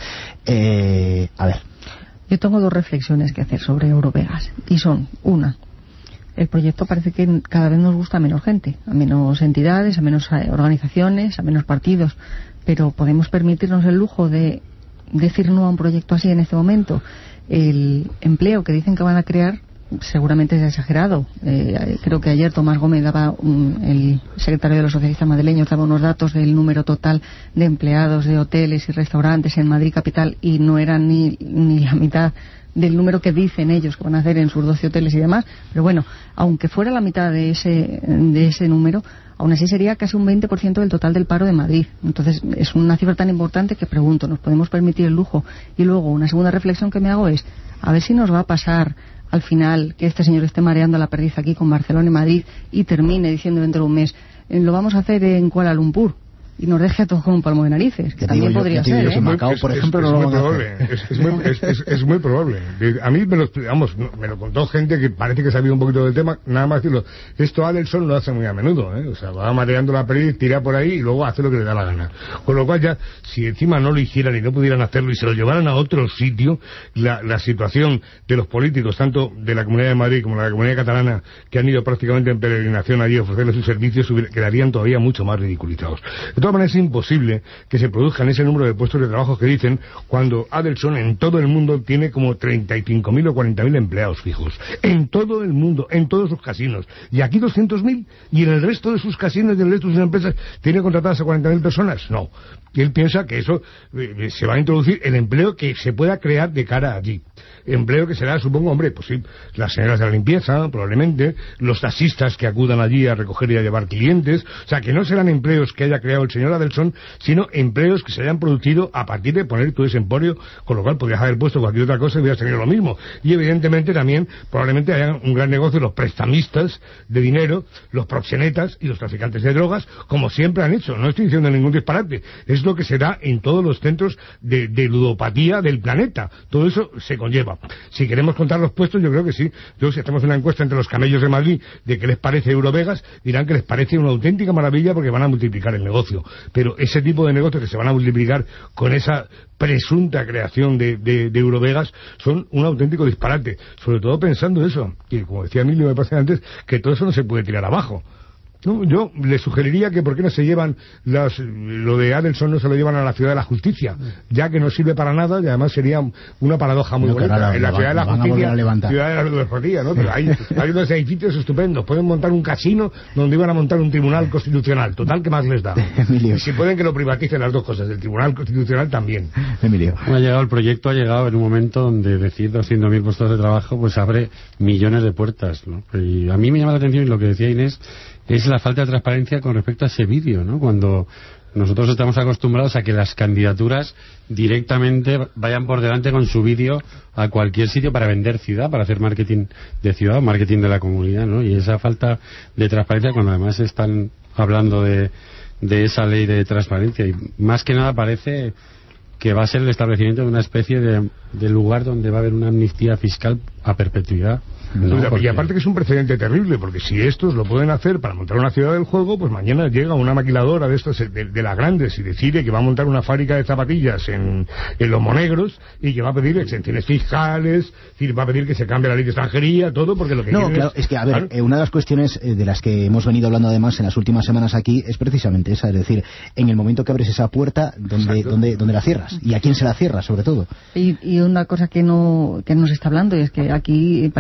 Eh, a ver. Yo tengo dos reflexiones que hacer sobre Eurovegas. Y son, una, el proyecto parece que cada vez nos gusta a menos gente, a menos entidades, a menos organizaciones, a menos partidos. Pero podemos permitirnos el lujo de decir no a un proyecto así en este momento. El empleo que dicen que van a crear seguramente es exagerado. Eh, creo que ayer Tomás Gómez daba, un, el secretario de los socialistas madrileños, daba unos datos del número total de empleados de hoteles y restaurantes en Madrid capital y no eran ni, ni la mitad del número que dicen ellos que van a hacer en sus doce hoteles y demás. Pero bueno, aunque fuera la mitad de ese, de ese número, aún así sería casi un veinte por ciento del total del paro de Madrid. Entonces es una cifra tan importante que pregunto, ¿nos podemos permitir el lujo? Y luego una segunda reflexión que me hago es, a ver si nos va a pasar al final que este señor esté mareando la perdiz aquí con Barcelona y Madrid y termine diciendo dentro de un mes, lo vamos a hacer en Kuala Lumpur y nos deje a todos con un palmo de narices, que también yo, podría ser, ¿eh? Macao, por es, ejemplo, es, no es, lo muy probable, es, es, muy, es, es, es muy probable. A mí me lo, vamos, me lo contó gente que parece que sabía un poquito del tema, nada más decirlo. Esto Adelson lo hace muy a menudo, ¿eh? O sea, va mareando la perdiz, tira por ahí y luego hace lo que le da la gana. Con lo cual ya, si encima no lo hicieran y no pudieran hacerlo y se lo llevaran a otro sitio, la, la situación de los políticos, tanto de la Comunidad de Madrid como de la Comunidad Catalana, que han ido prácticamente en peregrinación allí a ofrecerles sus servicios, quedarían todavía mucho más ridiculizados. De todas maneras, es imposible que se produzcan ese número de puestos de trabajo que dicen cuando Adelson en todo el mundo tiene como treinta y cinco mil o cuarenta mil empleados fijos. En todo el mundo, en todos sus casinos. Y aquí doscientos mil, y en el resto de sus casinos y en el resto de sus empresas tiene contratadas a cuarenta mil personas. No. Y él piensa que eso eh, se va a introducir el empleo que se pueda crear de cara allí. Empleo que será, supongo, hombre, pues sí, las señoras de la limpieza, probablemente, los taxistas que acudan allí a recoger y a llevar clientes. O sea, que no serán empleos que haya creado el señor Adelson, sino empleos que se hayan producido a partir de poner todo ese emporio, con lo cual podrías haber puesto cualquier otra cosa y hubieras tenido lo mismo. Y evidentemente también, probablemente haya un gran negocio los prestamistas de dinero, los proxenetas y los traficantes de drogas, como siempre han hecho. No estoy diciendo ningún disparate. Es lo que se da en todos los centros de, de ludopatía del planeta. Todo eso se conlleva. Si queremos contar los puestos, yo creo que sí. Yo, si hacemos una encuesta entre los camellos de Madrid de qué les parece Eurovegas, dirán que les parece una auténtica maravilla porque van a multiplicar el negocio. Pero ese tipo de negocios que se van a multiplicar con esa presunta creación de, de, de Eurovegas son un auténtico disparate. Sobre todo pensando eso, y como decía Emilio me parece antes, que todo eso no se puede tirar abajo. No, yo le sugeriría que por qué no se llevan las, lo de Adelson no se lo llevan a la Ciudad de la Justicia, ya que no sirve para nada y además sería una paradoja muy no, bonita. La, en la, la Ciudad de la Justicia, Ciudad de la Ludopatía, ¿no? Pero hay, hay unos edificios estupendos, pueden montar un casino donde iban a montar un tribunal constitucional, total, ¿qué más les da? Emilio. Y si pueden que lo privaticen las dos cosas, el tribunal constitucional también. Emilio. Ha llegado el proyecto, ha llegado en un momento donde decir doscientos mil puestos de trabajo pues abre millones de puertas, ¿no? Y a mí me llama la atención, y lo que decía Inés, es la falta de transparencia con respecto a ese vídeo, ¿no? Cuando nosotros estamos acostumbrados a que las candidaturas directamente vayan por delante con su vídeo a cualquier sitio para vender ciudad, para hacer marketing de ciudad, marketing de la comunidad, ¿no? Y esa falta de transparencia, cuando además están hablando de, de esa ley de transparencia, y más que nada parece que va a ser el establecimiento de una especie de, de lugar donde va a haber una amnistía fiscal a perpetuidad. No, porque... Y aparte que es un precedente terrible, porque si estos lo pueden hacer para montar una ciudad del juego, pues mañana llega una maquiladora de estas, de, de las grandes, y decide que va a montar una fábrica de zapatillas en, en los Monegros, y que va a pedir exenciones fiscales, es decir, va a pedir que se cambie la ley de extranjería, todo, porque lo que No, claro, es... es que, a ver, ¿claro? eh, una de las cuestiones eh, de las que hemos venido hablando además en las últimas semanas aquí es precisamente esa, es decir, en el momento que abres esa puerta, ¿dónde, dónde, dónde la cierras? ¿Y a quién se la cierra, sobre todo? Y, y una cosa que no, que no se está hablando, es que aquí parece que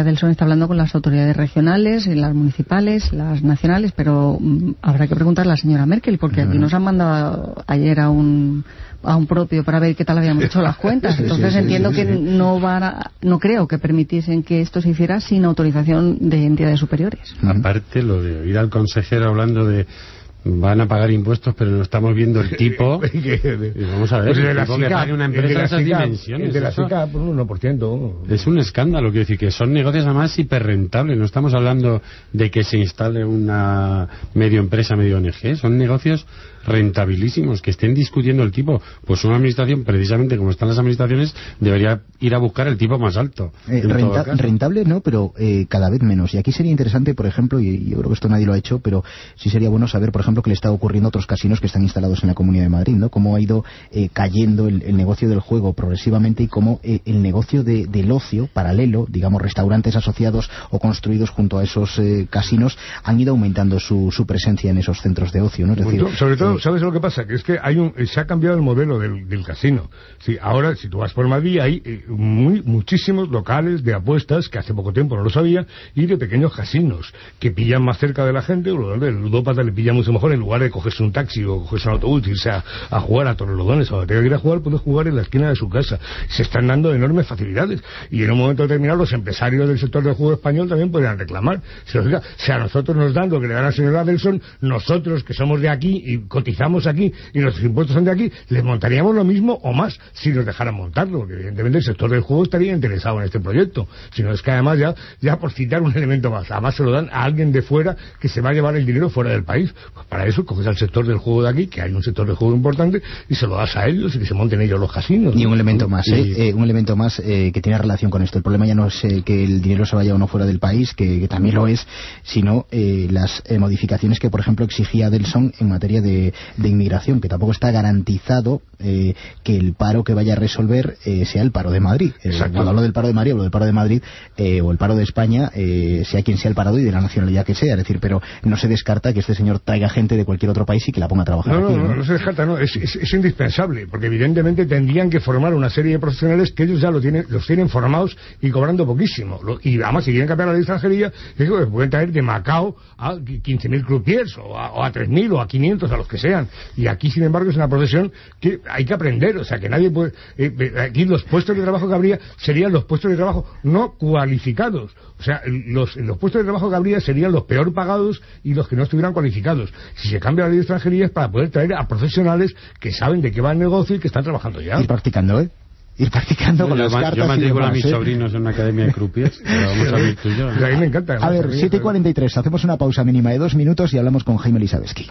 del Sol está hablando con las autoridades regionales, las municipales, las nacionales, pero mm, habrá que preguntar a la señora Merkel, porque aquí nos han mandado ayer a un a un propio para ver qué tal habíamos hecho las cuentas. Entonces sí, sí, entiendo sí, sí, que sí. no van a, no creo que permitiesen que esto se hiciera sin autorización de entidades superiores. Aparte, lo de oír al consejero hablando de van a pagar impuestos, pero no estamos viendo el tipo. Y vamos a ver, pues el tipo que pague una empresa de esas dimensiones. El de la SICA por un uno por ciento. Es un escándalo, quiero decir, que son negocios además hiperrentables. No estamos hablando de que se instale una medio empresa, medio O N G. Son negocios rentabilísimos, que estén discutiendo el tipo. Pues una administración, precisamente como están las administraciones, debería ir a buscar el tipo más alto. Eh, renta, rentable no, pero eh, cada vez menos. Y aquí sería interesante, por ejemplo, y yo creo que esto nadie lo ha hecho, pero sí sería bueno saber, por ejemplo, qué le está ocurriendo a otros casinos que están instalados en la Comunidad de Madrid, ¿no? Cómo ha ido eh, cayendo el, el negocio del juego progresivamente y cómo eh, el negocio de, del ocio paralelo, digamos, restaurantes asociados o construidos junto a esos eh, casinos, han ido aumentando su, su presencia en esos centros de ocio, ¿no? Es decir, sobre todo, ¿sabes lo que pasa? Que es que hay un, se ha cambiado el modelo del, del casino. Sí, ahora, si tú vas por Madrid, hay eh, muy, muchísimos locales de apuestas, que hace poco tiempo no lo sabía, y de pequeños casinos, que pillan más cerca de la gente, o el ludópata le pilla mucho mejor, en lugar de cogerse un taxi o cogerse un autobús y irse a, a jugar a Torrelodones, o donde tenga que ir a jugar, puede jugar en la esquina de su casa. Se están dando enormes facilidades, y en un momento determinado los empresarios del sector del juego español también podrían reclamar. Si, oiga, si a nosotros nos dan lo que le dan al señor Adelson, nosotros que somos de aquí y cotizamos aquí y nuestros impuestos son de aquí, les montaríamos lo mismo o más si nos dejaran montarlo, porque evidentemente el sector del juego estaría interesado en este proyecto. Si no, es que además ya, ya por citar un elemento más, además se lo dan a alguien de fuera que se va a llevar el dinero fuera del país. Pues para eso coges al sector del juego de aquí, que hay un sector del juego importante, y se lo das a ellos y que se monten ellos los casinos. Y un elemento más, ¿eh? eh un elemento más eh, que tiene relación con esto. El problema ya no es eh, que el dinero se vaya o no fuera del país, que, que también lo es, sino eh, las eh, modificaciones que, por ejemplo, exigía Adelson en materia de, de inmigración, que tampoco está garantizado eh, que el paro que vaya a resolver eh, sea el paro de Madrid. Eh, cuando hablo del paro de Madrid, hablo del paro de Madrid eh, o el paro de España, eh, sea quien sea el parado y de la nacionalidad que sea. Es decir, pero no se descarta que este señor traiga gente de cualquier otro país y que la ponga a trabajar no, aquí. No, no, no, no se descarta, no. Es, es, es indispensable, porque evidentemente tendrían que formar una serie de profesionales que ellos ya lo tienen, los tienen formados y cobrando poquísimo. Lo, y además, si quieren cambiar a la extranjería, es que pueden traer de Macao a quince mil croupiers, o a, o a tres mil, o a quinientos, a los que sean. Y aquí, sin embargo, es una profesión que hay que aprender, o sea, que nadie puede... Eh, aquí los puestos de trabajo que habría serían los puestos de trabajo no cualificados. O sea, los, los puestos de trabajo que habría serían los peor pagados y los que no estuvieran cualificados. Si se cambia la ley de extranjería es para poder traer a profesionales que saben de qué va el negocio y que están trabajando ya. Ir practicando, ¿eh? Ir practicando no, con yo las man, cartas yo mantengo y demás, a mis ¿eh? sobrinos en una academia de croupiers. Vamos a ver tú y yo, ¿eh? A mí me encanta. A ver, siete y cuarenta y tres. Hacemos una pausa mínima de dos minutos y hablamos con Jaime Elisabetsky.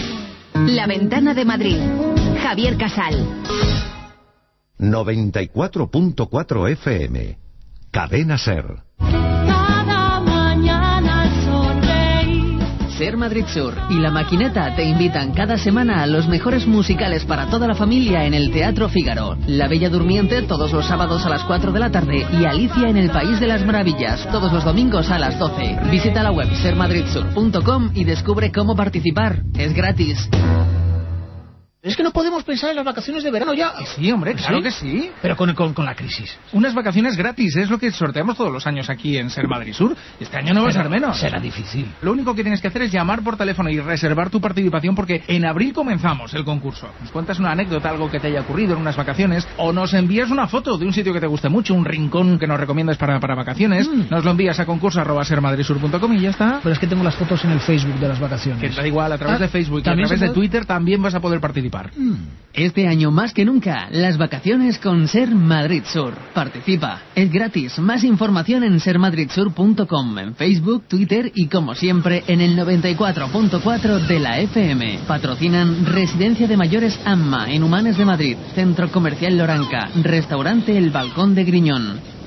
La Ventana de Madrid. Javier Casal. noventa y cuatro punto cuatro F M. Cadena Ser. Cada mañana al sonreír. Ser Madrid Sur y La Maquineta te invitan cada semana a los mejores musicales para toda la familia en el Teatro Fígaro. La Bella Durmiente todos los sábados a las cuatro de la tarde y Alicia en el País de las Maravillas todos los domingos a las doce. Visita la web ser madrid sur punto com y descubre cómo participar. Es gratis. Es que no podemos pensar en las vacaciones de verano ya. Sí, hombre, claro ¿Sí? que sí. Pero con, con, con la crisis. Unas vacaciones gratis, es lo que sorteamos todos los años aquí en Ser Madrid Sur. Este año no va a ser menos. Será difícil. Lo único que tienes que hacer es llamar por teléfono y reservar tu participación, porque en abril comenzamos el concurso. Nos cuentas una anécdota, algo que te haya ocurrido en unas vacaciones, o nos envías una foto de un sitio que te guste mucho, un rincón que nos recomiendas para, para vacaciones. Mm. Nos lo envías a concurso arroba ser madrid sur punto com y ya está. Pero es que tengo las fotos en el Facebook de las vacaciones. Que da igual, a través ah, de Facebook y a través de Twitter también vas a poder participar. Mm. Este año más que nunca, las vacaciones con Ser Madrid Sur. Participa, es gratis. Más información en ser madrid sur punto com, en Facebook, Twitter y como siempre en el noventa y cuatro punto cuatro de la F M. Patrocinan Residencia de Mayores Amma en Humanes de Madrid, Centro Comercial Loranca, Restaurante El Balcón de Griñón.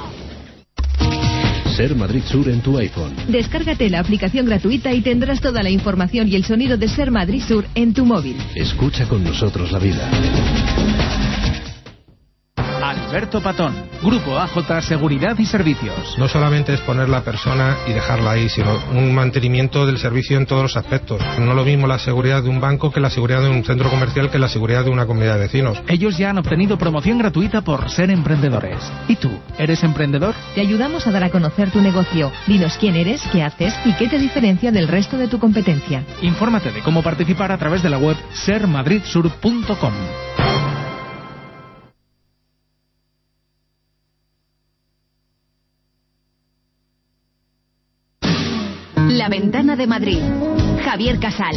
Ser Madrid Sur en tu iPhone. Descárgate la aplicación gratuita y tendrás toda la información y el sonido de Ser Madrid Sur en tu móvil. Escucha con nosotros la vida. Al Alberto Patón, Grupo A J Seguridad y Servicios. No solamente es poner la persona y dejarla ahí, sino un mantenimiento del servicio en todos los aspectos. No lo mismo la seguridad de un banco que la seguridad de un centro comercial que la seguridad de una comunidad de vecinos. Ellos ya han obtenido promoción gratuita por ser emprendedores. ¿Y tú, eres emprendedor? Te ayudamos a dar a conocer tu negocio. Dinos quién eres, qué haces y qué te diferencia del resto de tu competencia. Infórmate de cómo participar a través de la web ser madrid sur punto com. La Ventana de Madrid. Javier Casal.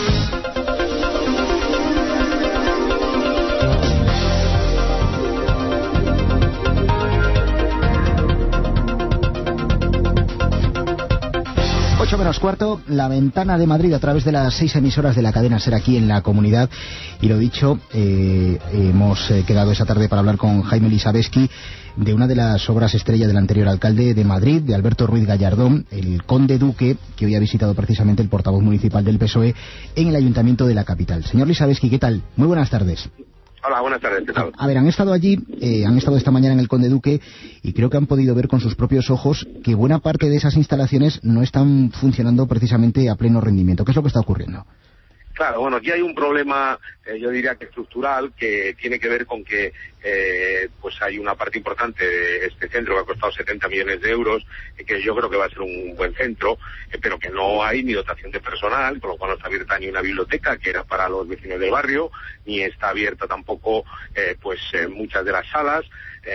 Ocho menos cuarto, La Ventana de Madrid a través de las seis emisoras de la cadena SER aquí en la comunidad. Y lo dicho, eh, hemos eh, quedado esa tarde para hablar con Jaime Lisabeski de una de las obras estrella del anterior alcalde de Madrid, de Alberto Ruiz Gallardón, el Conde Duque, que hoy ha visitado precisamente el portavoz municipal del P S O E en el ayuntamiento de la capital. Señor Lisabeski, ¿qué tal? Muy buenas tardes. Hola, buenas tardes, ¿qué tal? A ver, han estado allí, eh, han estado esta mañana en el Conde Duque y creo que han podido ver con sus propios ojos que buena parte de esas instalaciones no están funcionando precisamente a pleno rendimiento. ¿Qué es lo que está ocurriendo? Claro, bueno, aquí hay un problema, eh, yo diría que estructural, que tiene que ver con que eh, pues hay una parte importante de este centro que ha costado setenta millones de euros, eh, que yo creo que va a ser un buen centro, eh, pero que no hay ni dotación de personal, con lo cual no está abierta ni una biblioteca, que era para los vecinos del barrio, ni está abierta tampoco eh, pues eh, muchas de las salas,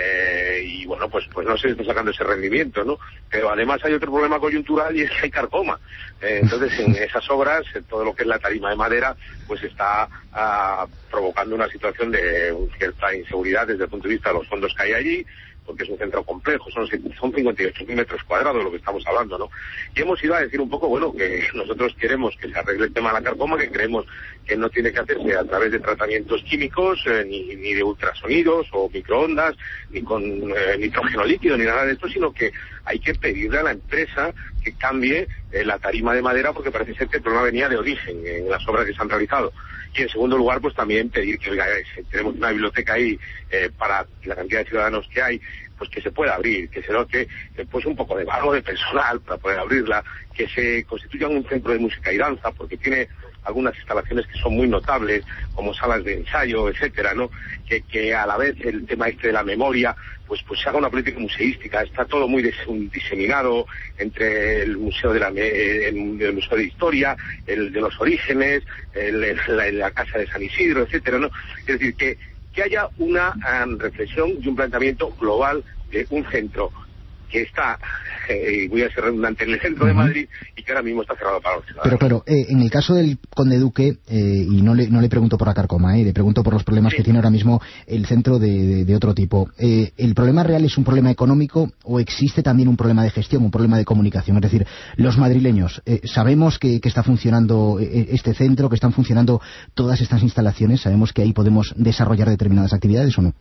eh, y bueno, pues pues no se está sacando ese rendimiento, ¿no? Pero además hay otro problema coyuntural y es que hay carcoma. Eh, entonces en esas obras, en todo lo que es la tarima de madera, pues está ah, provocando una situación de cierta inseguridad desde el punto de vista de los fondos que hay allí, porque es un centro complejo, son, son cincuenta y ocho mil metros cuadrados lo que estamos hablando, ¿no? Y hemos ido a decir un poco, bueno, que nosotros queremos que se arregle el tema de la carcoma, que creemos que no tiene que hacerse a través de tratamientos químicos, eh, ni, ni de ultrasonidos o microondas, ni con eh, nitrógeno líquido, ni nada de esto, sino que hay que pedirle a la empresa que cambie eh, la tarima de madera, porque parece ser que el problema venía de origen en las obras que se han realizado. Y en segundo lugar, pues también pedir que, oiga, si tenemos una biblioteca ahí eh, para la cantidad de ciudadanos que hay, pues que se pueda abrir, que se dote eh, pues un poco de valor de personal para poder abrirla, que se constituya un centro de música y danza, porque tiene algunas instalaciones que son muy notables, como salas de ensayo, etcétera, ¿no? Que, que a la vez el tema este de la memoria, pues pues se haga una política museística. Está todo muy diseminado entre el museo de la el, el museo de historia, el de los orígenes, el, el, la, la casa de San Isidro, etcétera, ¿no? Es decir, que que haya una um, reflexión y un planteamiento global de un centro que está, eh, voy a ser redundante, en el centro uh-huh. de Madrid, y que ahora mismo está cerrado para los ciudadanos. Pero claro, eh, en el caso del Conde Duque, eh, y no le, no le pregunto por la carcoma, eh, le pregunto por los problemas sí. que tiene ahora mismo el centro de, de, de otro tipo. Eh, ¿El problema real es un problema económico o existe también un problema de gestión, un problema de comunicación? Es decir, los madrileños, eh, sabemos que, que está funcionando este centro, que están funcionando todas estas instalaciones, sabemos que ahí podemos desarrollar determinadas actividades, ¿o no?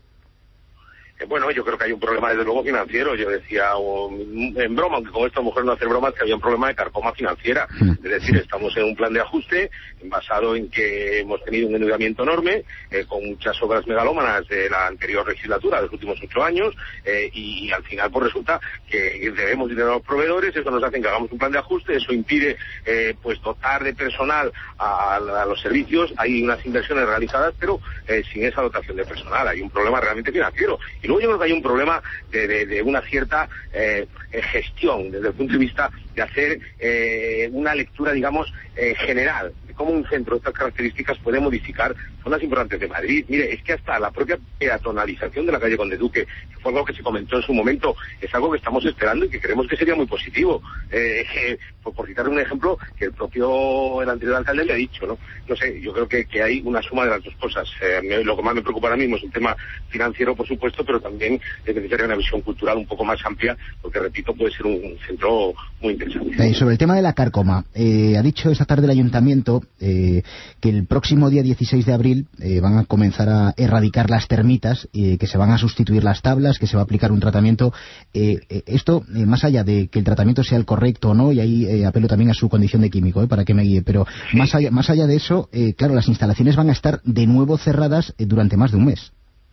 Bueno, yo creo que hay un problema desde luego financiero. Yo decía o, en broma, aunque con esto a lo mejor no hacer bromas, que había un problema de carcoma financiera. Es decir, estamos en un plan de ajuste basado en que hemos tenido un endeudamiento enorme, eh, con muchas obras megalómanas de la anterior legislatura, de los últimos ocho años, eh, y, y al final pues resulta que debemos dinero a los proveedores, eso nos hace que hagamos un plan de ajuste, eso impide eh, pues dotar de personal a, a los servicios. Hay unas inversiones realizadas, pero eh, sin esa dotación de personal. Hay un problema realmente financiero. Y luego yo creo que hay un problema de, de, de una cierta eh, gestión desde el punto de vista de hacer eh, una lectura, digamos, eh, general de cómo un centro de estas características puede modificar zonas importantes de Madrid. Mire, es que hasta la propia peatonalización de la calle Conde Duque, que fue algo que se comentó en su momento, es algo que estamos esperando y que creemos que sería muy positivo. Eh, eh, por, por citar un ejemplo que el propio el anterior alcalde le ha dicho, ¿no? No sé, yo creo que, que hay una suma de las dos cosas. Eh, me, lo que más me preocupa ahora mismo es el tema financiero, por supuesto, pero también es necesaria una visión cultural un poco más amplia, porque, repito, puede ser un, un centro muy interesante. Eh, sobre el tema de la carcoma, eh, ha dicho esta tarde el ayuntamiento eh, que el próximo día dieciséis de abril eh, van a comenzar a erradicar las termitas, eh, que se van a sustituir las tablas, que se va a aplicar un tratamiento. Eh, eh, esto, eh, más allá de que el tratamiento sea el correcto o no, y ahí eh, apelo también a su condición de químico, eh, para que me guíe, pero sí. más, allá, más allá de eso, eh, claro, las instalaciones van a estar de nuevo cerradas eh, durante más de un mes.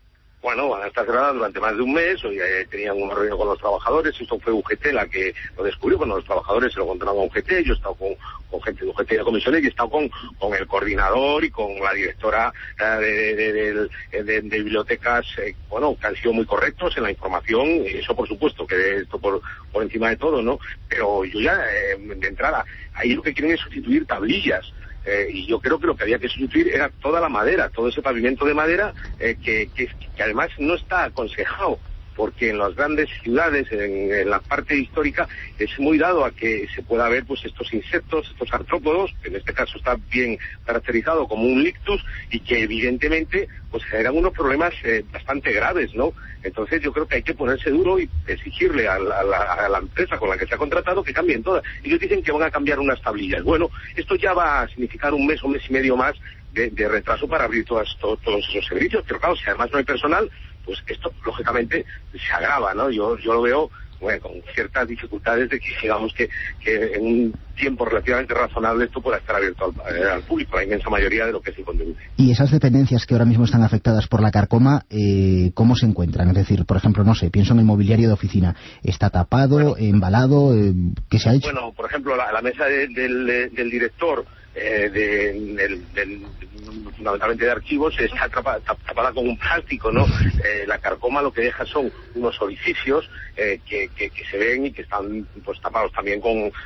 bueno, van a estar cerradas durante más de un mes. Hoy eh, tenían una reunión con los trabajadores, esto fue U G T la que lo descubrió, bueno, los trabajadores se lo contaron a U G T, yo he estado con, con gente de U G T y de comisiones, y he estado con, con el coordinador y con la directora eh, de, de, de, de, de, de bibliotecas, eh, bueno, que han sido muy correctos en la información, y eso por supuesto, que esto por, por encima de todo, ¿no? Pero yo ya, eh, de entrada, ahí lo que quieren es sustituir tablillas. Eh, y yo creo que lo que había que sustituir era toda la madera, todo ese pavimento de madera eh, que, que, que además no está aconsejado, porque en las grandes ciudades, en, en la parte histórica, es muy dado a que se pueda ver pues estos insectos, estos artrópodos, que en este caso está bien caracterizado como un lictus, y que evidentemente pues generan unos problemas eh, bastante graves, ¿no? Entonces yo creo que hay que ponerse duro y exigirle a la, a, la, a la empresa con la que se ha contratado que cambien todas. Ellos dicen que van a cambiar unas tablillas. Bueno, esto ya va a significar un mes o un mes y medio más de, de retraso para abrir todas, to, todos esos servicios, pero claro, si además no hay personal, pues esto lógicamente se agrava, ¿no? Yo yo lo veo, bueno, con ciertas dificultades de que digamos que, que en un tiempo relativamente razonable esto pueda estar abierto al, al público, la inmensa mayoría de lo que se contribuye. Y esas dependencias que ahora mismo están afectadas por la carcoma, eh, ¿cómo se encuentran? Es decir, por ejemplo, no sé, pienso en el mobiliario de oficina, ¿está tapado, bueno, embalado? Eh, ¿Qué se ha hecho? Bueno, por ejemplo, la, la mesa de, del, del director, eh, de, del, del, fundamentalmente de archivos, está tapada, tapada con un plástico, ¿no? Eh, la carcoma lo que deja son unos orificios eh, que, que, que se ven y que están pues tapados también con eh,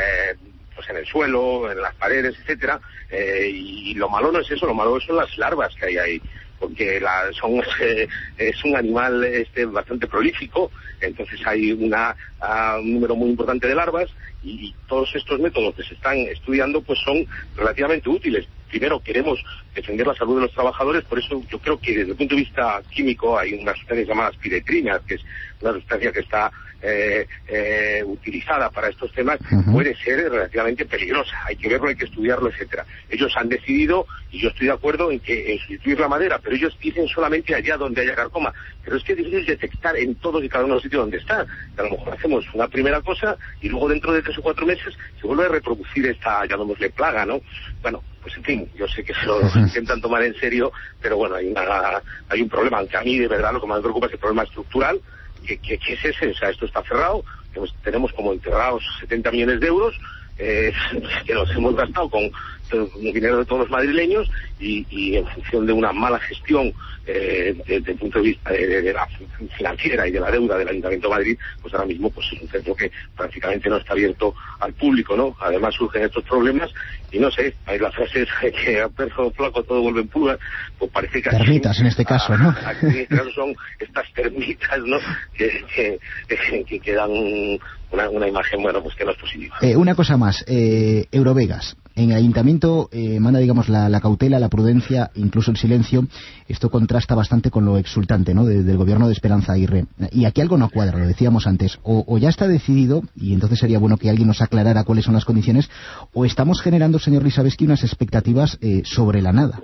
pues en el suelo, en las paredes, etcétera, eh, y lo malo no es eso, lo malo son las larvas que hay ahí, porque la, son eh, es un animal este bastante prolífico, entonces hay una uh, un número muy importante de larvas, y, y todos estos métodos que se están estudiando pues son relativamente útiles. Primero, queremos defender la salud de los trabajadores, por eso yo creo que desde el punto de vista químico hay unas sustancias llamadas piretrinas, que es una sustancia que está eh, eh, utilizada para estos temas, uh-huh. puede ser relativamente peligrosa, hay que verlo, hay que estudiarlo, etcétera. Ellos han decidido, y yo estoy de acuerdo en que en sustituir la madera, pero ellos dicen solamente allá donde haya carcoma, pero es que es difícil detectar en todos y cada uno de los sitios donde está. A lo mejor hacemos una primera cosa y luego dentro de tres o cuatro meses se vuelve a reproducir esta, llamémosle, plaga, ¿no? Bueno, pues en fin, yo sé que se lo intentan tomar en serio, pero bueno, hay, una, hay un problema, aunque a mí de verdad lo que más me preocupa es el problema estructural, que, que, que es ese, o sea, esto está cerrado, tenemos como enterrados setenta millones de euros, eh, que los hemos gastado con el dinero de todos los madrileños, y, y en función de una mala gestión eh, desde el punto de vista de, de, de la financiera y de la deuda del Ayuntamiento de Madrid, pues ahora mismo pues es un centro que prácticamente no está abierto al público, ¿no? Además surgen estos problemas y no sé, hay la frase que a perro flaco todo vuelve en pulgas, pues parece que termitas en este caso, ¿no? Aquí en este caso son estas termitas, ¿no? Que, que, que, que dan una, una imagen, bueno, pues que no es positiva. Eh, una cosa más, eh, Eurovegas. En el Ayuntamiento eh, manda, digamos, la, la cautela, la prudencia, incluso el silencio. Esto contrasta bastante con lo exultante, ¿no?, de, del gobierno de Esperanza Aguirre. Y aquí algo no cuadra, lo decíamos antes. O, o ya está decidido, y entonces sería bueno que alguien nos aclarara cuáles son las condiciones, o estamos generando, señor Lisabeski, unas expectativas eh, sobre la nada.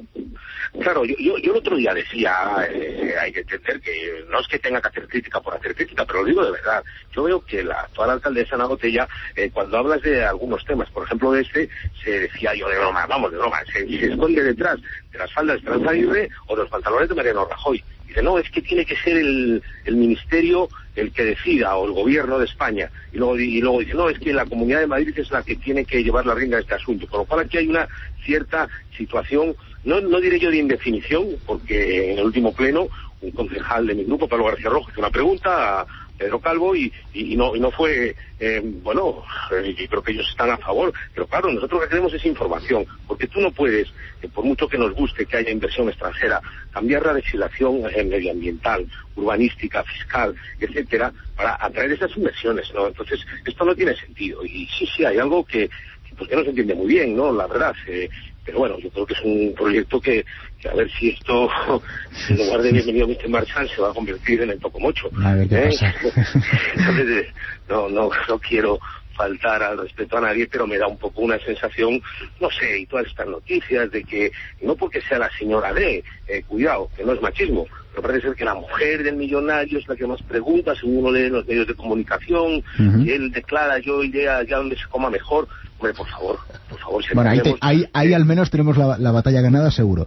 Claro, yo, yo, yo el otro día decía, eh, hay que entender que no es que tenga que hacer crítica por hacer crítica, pero lo digo de verdad. Yo veo que la actual alcaldesa Ana Botella, eh, cuando hablas de algunos temas, por ejemplo de este, se decía yo de broma, vamos, de broma, se, se esconde detrás de las faldas de Esperanza Aguirre o de los pantalones de Mariano Rajoy. Dice, no, es que tiene que ser el, el ministerio el que decida, o el gobierno de España. Y luego, y luego dice, no, es que la Comunidad de Madrid es la que tiene que llevar la rienda de este asunto. Con lo cual aquí hay una cierta situación, no, no diré yo de indefinición, porque en el último pleno, un concejal de mi grupo, Pablo García Rojo, hizo una pregunta a Pedro Calvo y, y, y, no, y no fue, eh, bueno, eh, yo creo que ellos están a favor, pero claro, nosotros lo que queremos es información, porque tú no puedes, eh, por mucho que nos guste que haya inversión extranjera, cambiar la legislación eh, medioambiental, urbanística, fiscal, etcétera, para atraer esas inversiones, ¿no? Entonces, esto no tiene sentido, y sí, sí, hay algo que, que, pues, que no se entiende muy bien, ¿no?, la verdad, eh, pero bueno, yo creo que es un proyecto que, que a ver si esto, en lugar de Bienvenido mister Marchand, se va a convertir en el Tocomocho. A ver qué ¿eh? pasa. Entonces, no, no, no quiero faltar al respeto a nadie, pero me da un poco una sensación, no sé, y todas estas noticias de que, no porque sea la señora D, eh, cuidado, que no es machismo, pero parece ser que la mujer del millonario es la que más pregunta, según uno lee en los medios de comunicación, uh-huh. y él declara, yo iré allá donde se coma mejor. Hombre, por favor, por favor. Si bueno, ahí, te, ahí, ahí al menos tenemos la, la batalla ganada, seguro.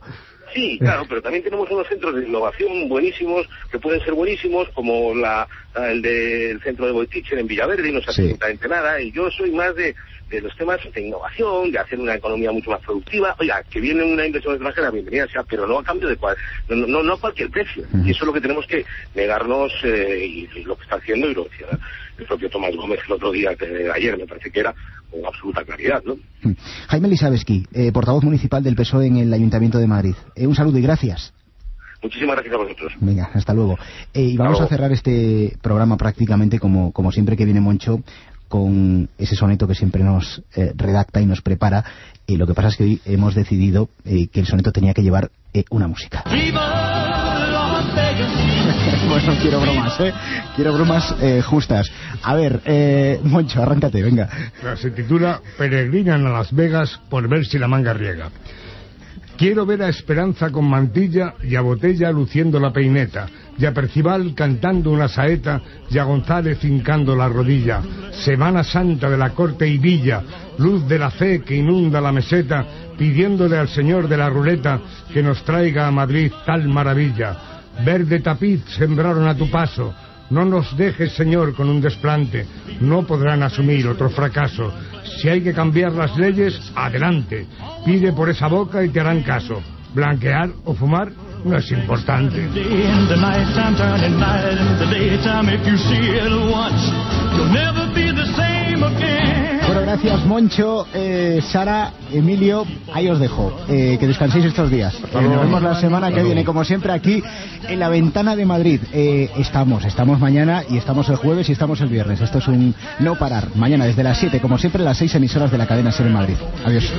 Sí, claro, pero también tenemos unos centros de innovación buenísimos, que pueden ser buenísimos, como la, el del centro de Boiticher en Villaverde, y no sé Sí. absolutamente nada, y yo soy más de, de los temas de innovación, de hacer una economía mucho más productiva. Oiga, que viene una inversión extranjera, bienvenida sea, pero no a cambio de cual, no, no, no a cualquier precio. Uh-huh. Y eso es lo que tenemos que negarnos, eh, y, y lo que está haciendo, y lo decía el propio Tomás Gómez el otro día, que ayer me parece que era, con absoluta claridad, ¿no? Jaime Lisabeski, eh, portavoz municipal del P S O E en el Ayuntamiento de Madrid. Eh, un saludo y gracias. Muchísimas gracias a vosotros. Venga, hasta luego. Eh, y vamos Hasta a luego. cerrar este programa prácticamente como, como siempre que viene Moncho, con ese soneto que siempre nos eh, redacta y nos prepara. Y lo que pasa es que hoy hemos decidido eh, que el soneto tenía que llevar eh, una música. Bueno, quiero bromas, ¿eh? Quiero bromas eh, justas. A ver, eh, Moncho, arráncate, venga. Se titula Peregrinan a Las Vegas por ver si la manga riega. Quiero ver a Esperanza con mantilla y a Botella luciendo la peineta, y a Percival cantando una saeta y a González hincando la rodilla. Semana Santa de la corte y villa, luz de la fe que inunda la meseta, pidiéndole al señor de la ruleta que nos traiga a Madrid tal maravilla. Verde tapiz sembraron a tu paso, no nos dejes, señor, con un desplante, no podrán asumir otro fracaso. Si hay que cambiar las leyes, adelante, pide por esa boca y te harán caso. Blanquear o fumar no es importante. Bueno, gracias Moncho, eh, Sara, Emilio, ahí os dejo. Eh, que descanséis estos días. Eh, nos vemos la semana que viene, como siempre, aquí en La Ventana de Madrid. Eh, estamos, estamos mañana y estamos el jueves y estamos el viernes. Esto es un no parar. Mañana desde las siete, como siempre, las seis emisoras de la cadena SER en Madrid. Adiós.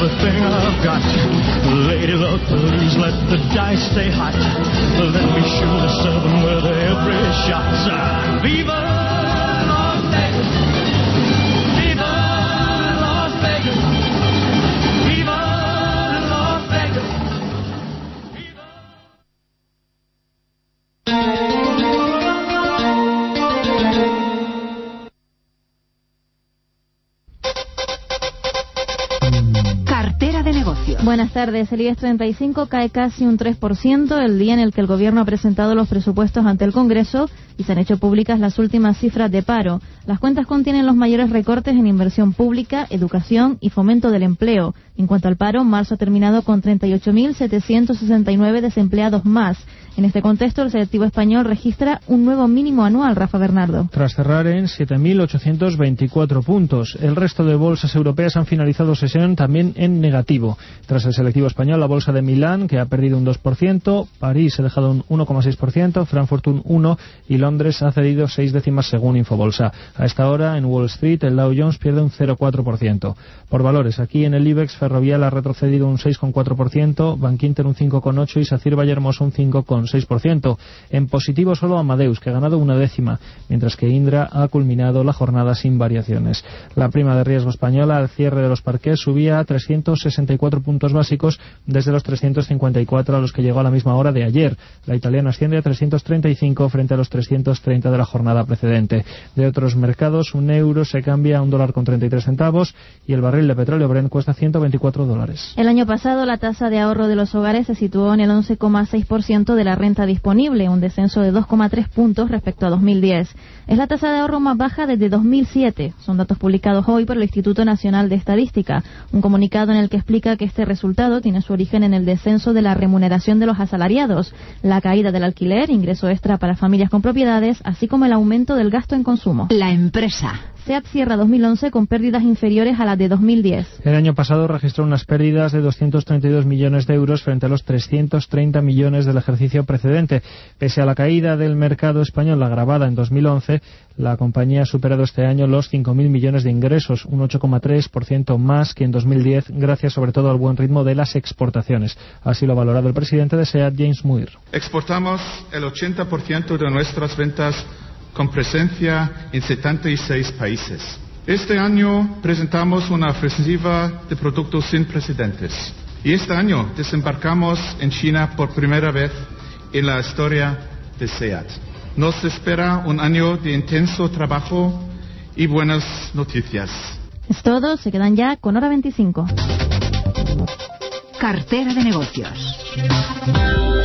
Cartera de negocios. Buenas tardes. El IBEX treinta y cinco cae casi un tres por ciento el día en el que el Gobierno ha presentado los presupuestos ante el Congreso y se han hecho públicas las últimas cifras de paro. Las cuentas contienen los mayores recortes en inversión pública, educación y fomento del empleo. En cuanto al paro, marzo ha terminado con treinta y ocho mil setecientos sesenta y nueve desempleados más. En este contexto, el selectivo español registra un nuevo mínimo anual, Rafa Bernardo. Tras cerrar en siete mil ochocientos veinticuatro puntos. El resto de bolsas europeas han finalizado sesión también en negativo. Tras el selectivo español, la bolsa de Milán, que ha perdido un dos por ciento, París ha dejado un uno coma seis por ciento, Frankfurt un uno por ciento y Londres ha cedido seis décimas según Infobolsa. A esta hora, en Wall Street, el Dow Jones pierde un cero coma cuatro por ciento. Por valores, aquí en el IBEX, Ferrovial ha retrocedido un seis coma cuatro por ciento, Bankinter un cinco coma ocho por ciento y Sacyr Vallehermoso un cinco coma seis por ciento. En positivo solo Amadeus, que ha ganado una décima, mientras que Indra ha culminado la jornada sin variaciones. La prima de riesgo española al cierre de los parqués subía a trescientos sesenta y cuatro puntos básicos desde los trescientos cincuenta y cuatro a los que llegó a la misma hora de ayer. La italiana asciende a trescientos treinta y cinco frente a los trescientos treinta de la jornada precedente. De otros mercados, un euro se cambia a un dólar con treinta y tres centavos y el barril de petróleo Brent cuesta ciento veinticuatro dólares. El año pasado, la tasa de ahorro de los hogares se situó en el once coma seis por ciento de la renta disponible, un descenso de dos coma tres puntos respecto a dos mil diez. Es la tasa de ahorro más baja desde dos mil siete. Son datos publicados hoy por el Instituto Nacional de Estadística. Un comunicado en el que explica que este resultado tiene su origen en el descenso de la remuneración de los asalariados, la caída del alquiler, ingreso extra para familias con propiedades, así como el aumento del gasto en consumo. La empresa. SEAT cierra dos mil once con pérdidas inferiores a las de dos mil diez. El año pasado registró unas pérdidas de doscientos treinta y dos millones de euros frente a los trescientos treinta millones del ejercicio precedente. Pese a la caída del mercado español agravada en dos mil once, la compañía ha superado este año los cinco mil millones de ingresos, un ocho coma tres por ciento más que en dos mil diez, gracias sobre todo al buen ritmo de las exportaciones. Así lo ha valorado el presidente de SEAT, James Muir. Exportamos el ochenta por ciento de nuestras ventas con presencia en setenta y seis países. Este año presentamos una ofensiva de productos sin precedentes. Y este año desembarcamos en China por primera vez en la historia de SEAT. Nos espera un año de intenso trabajo y buenas noticias. Es todo, se quedan ya con Hora veinticinco. Cartera de negocios. Sur.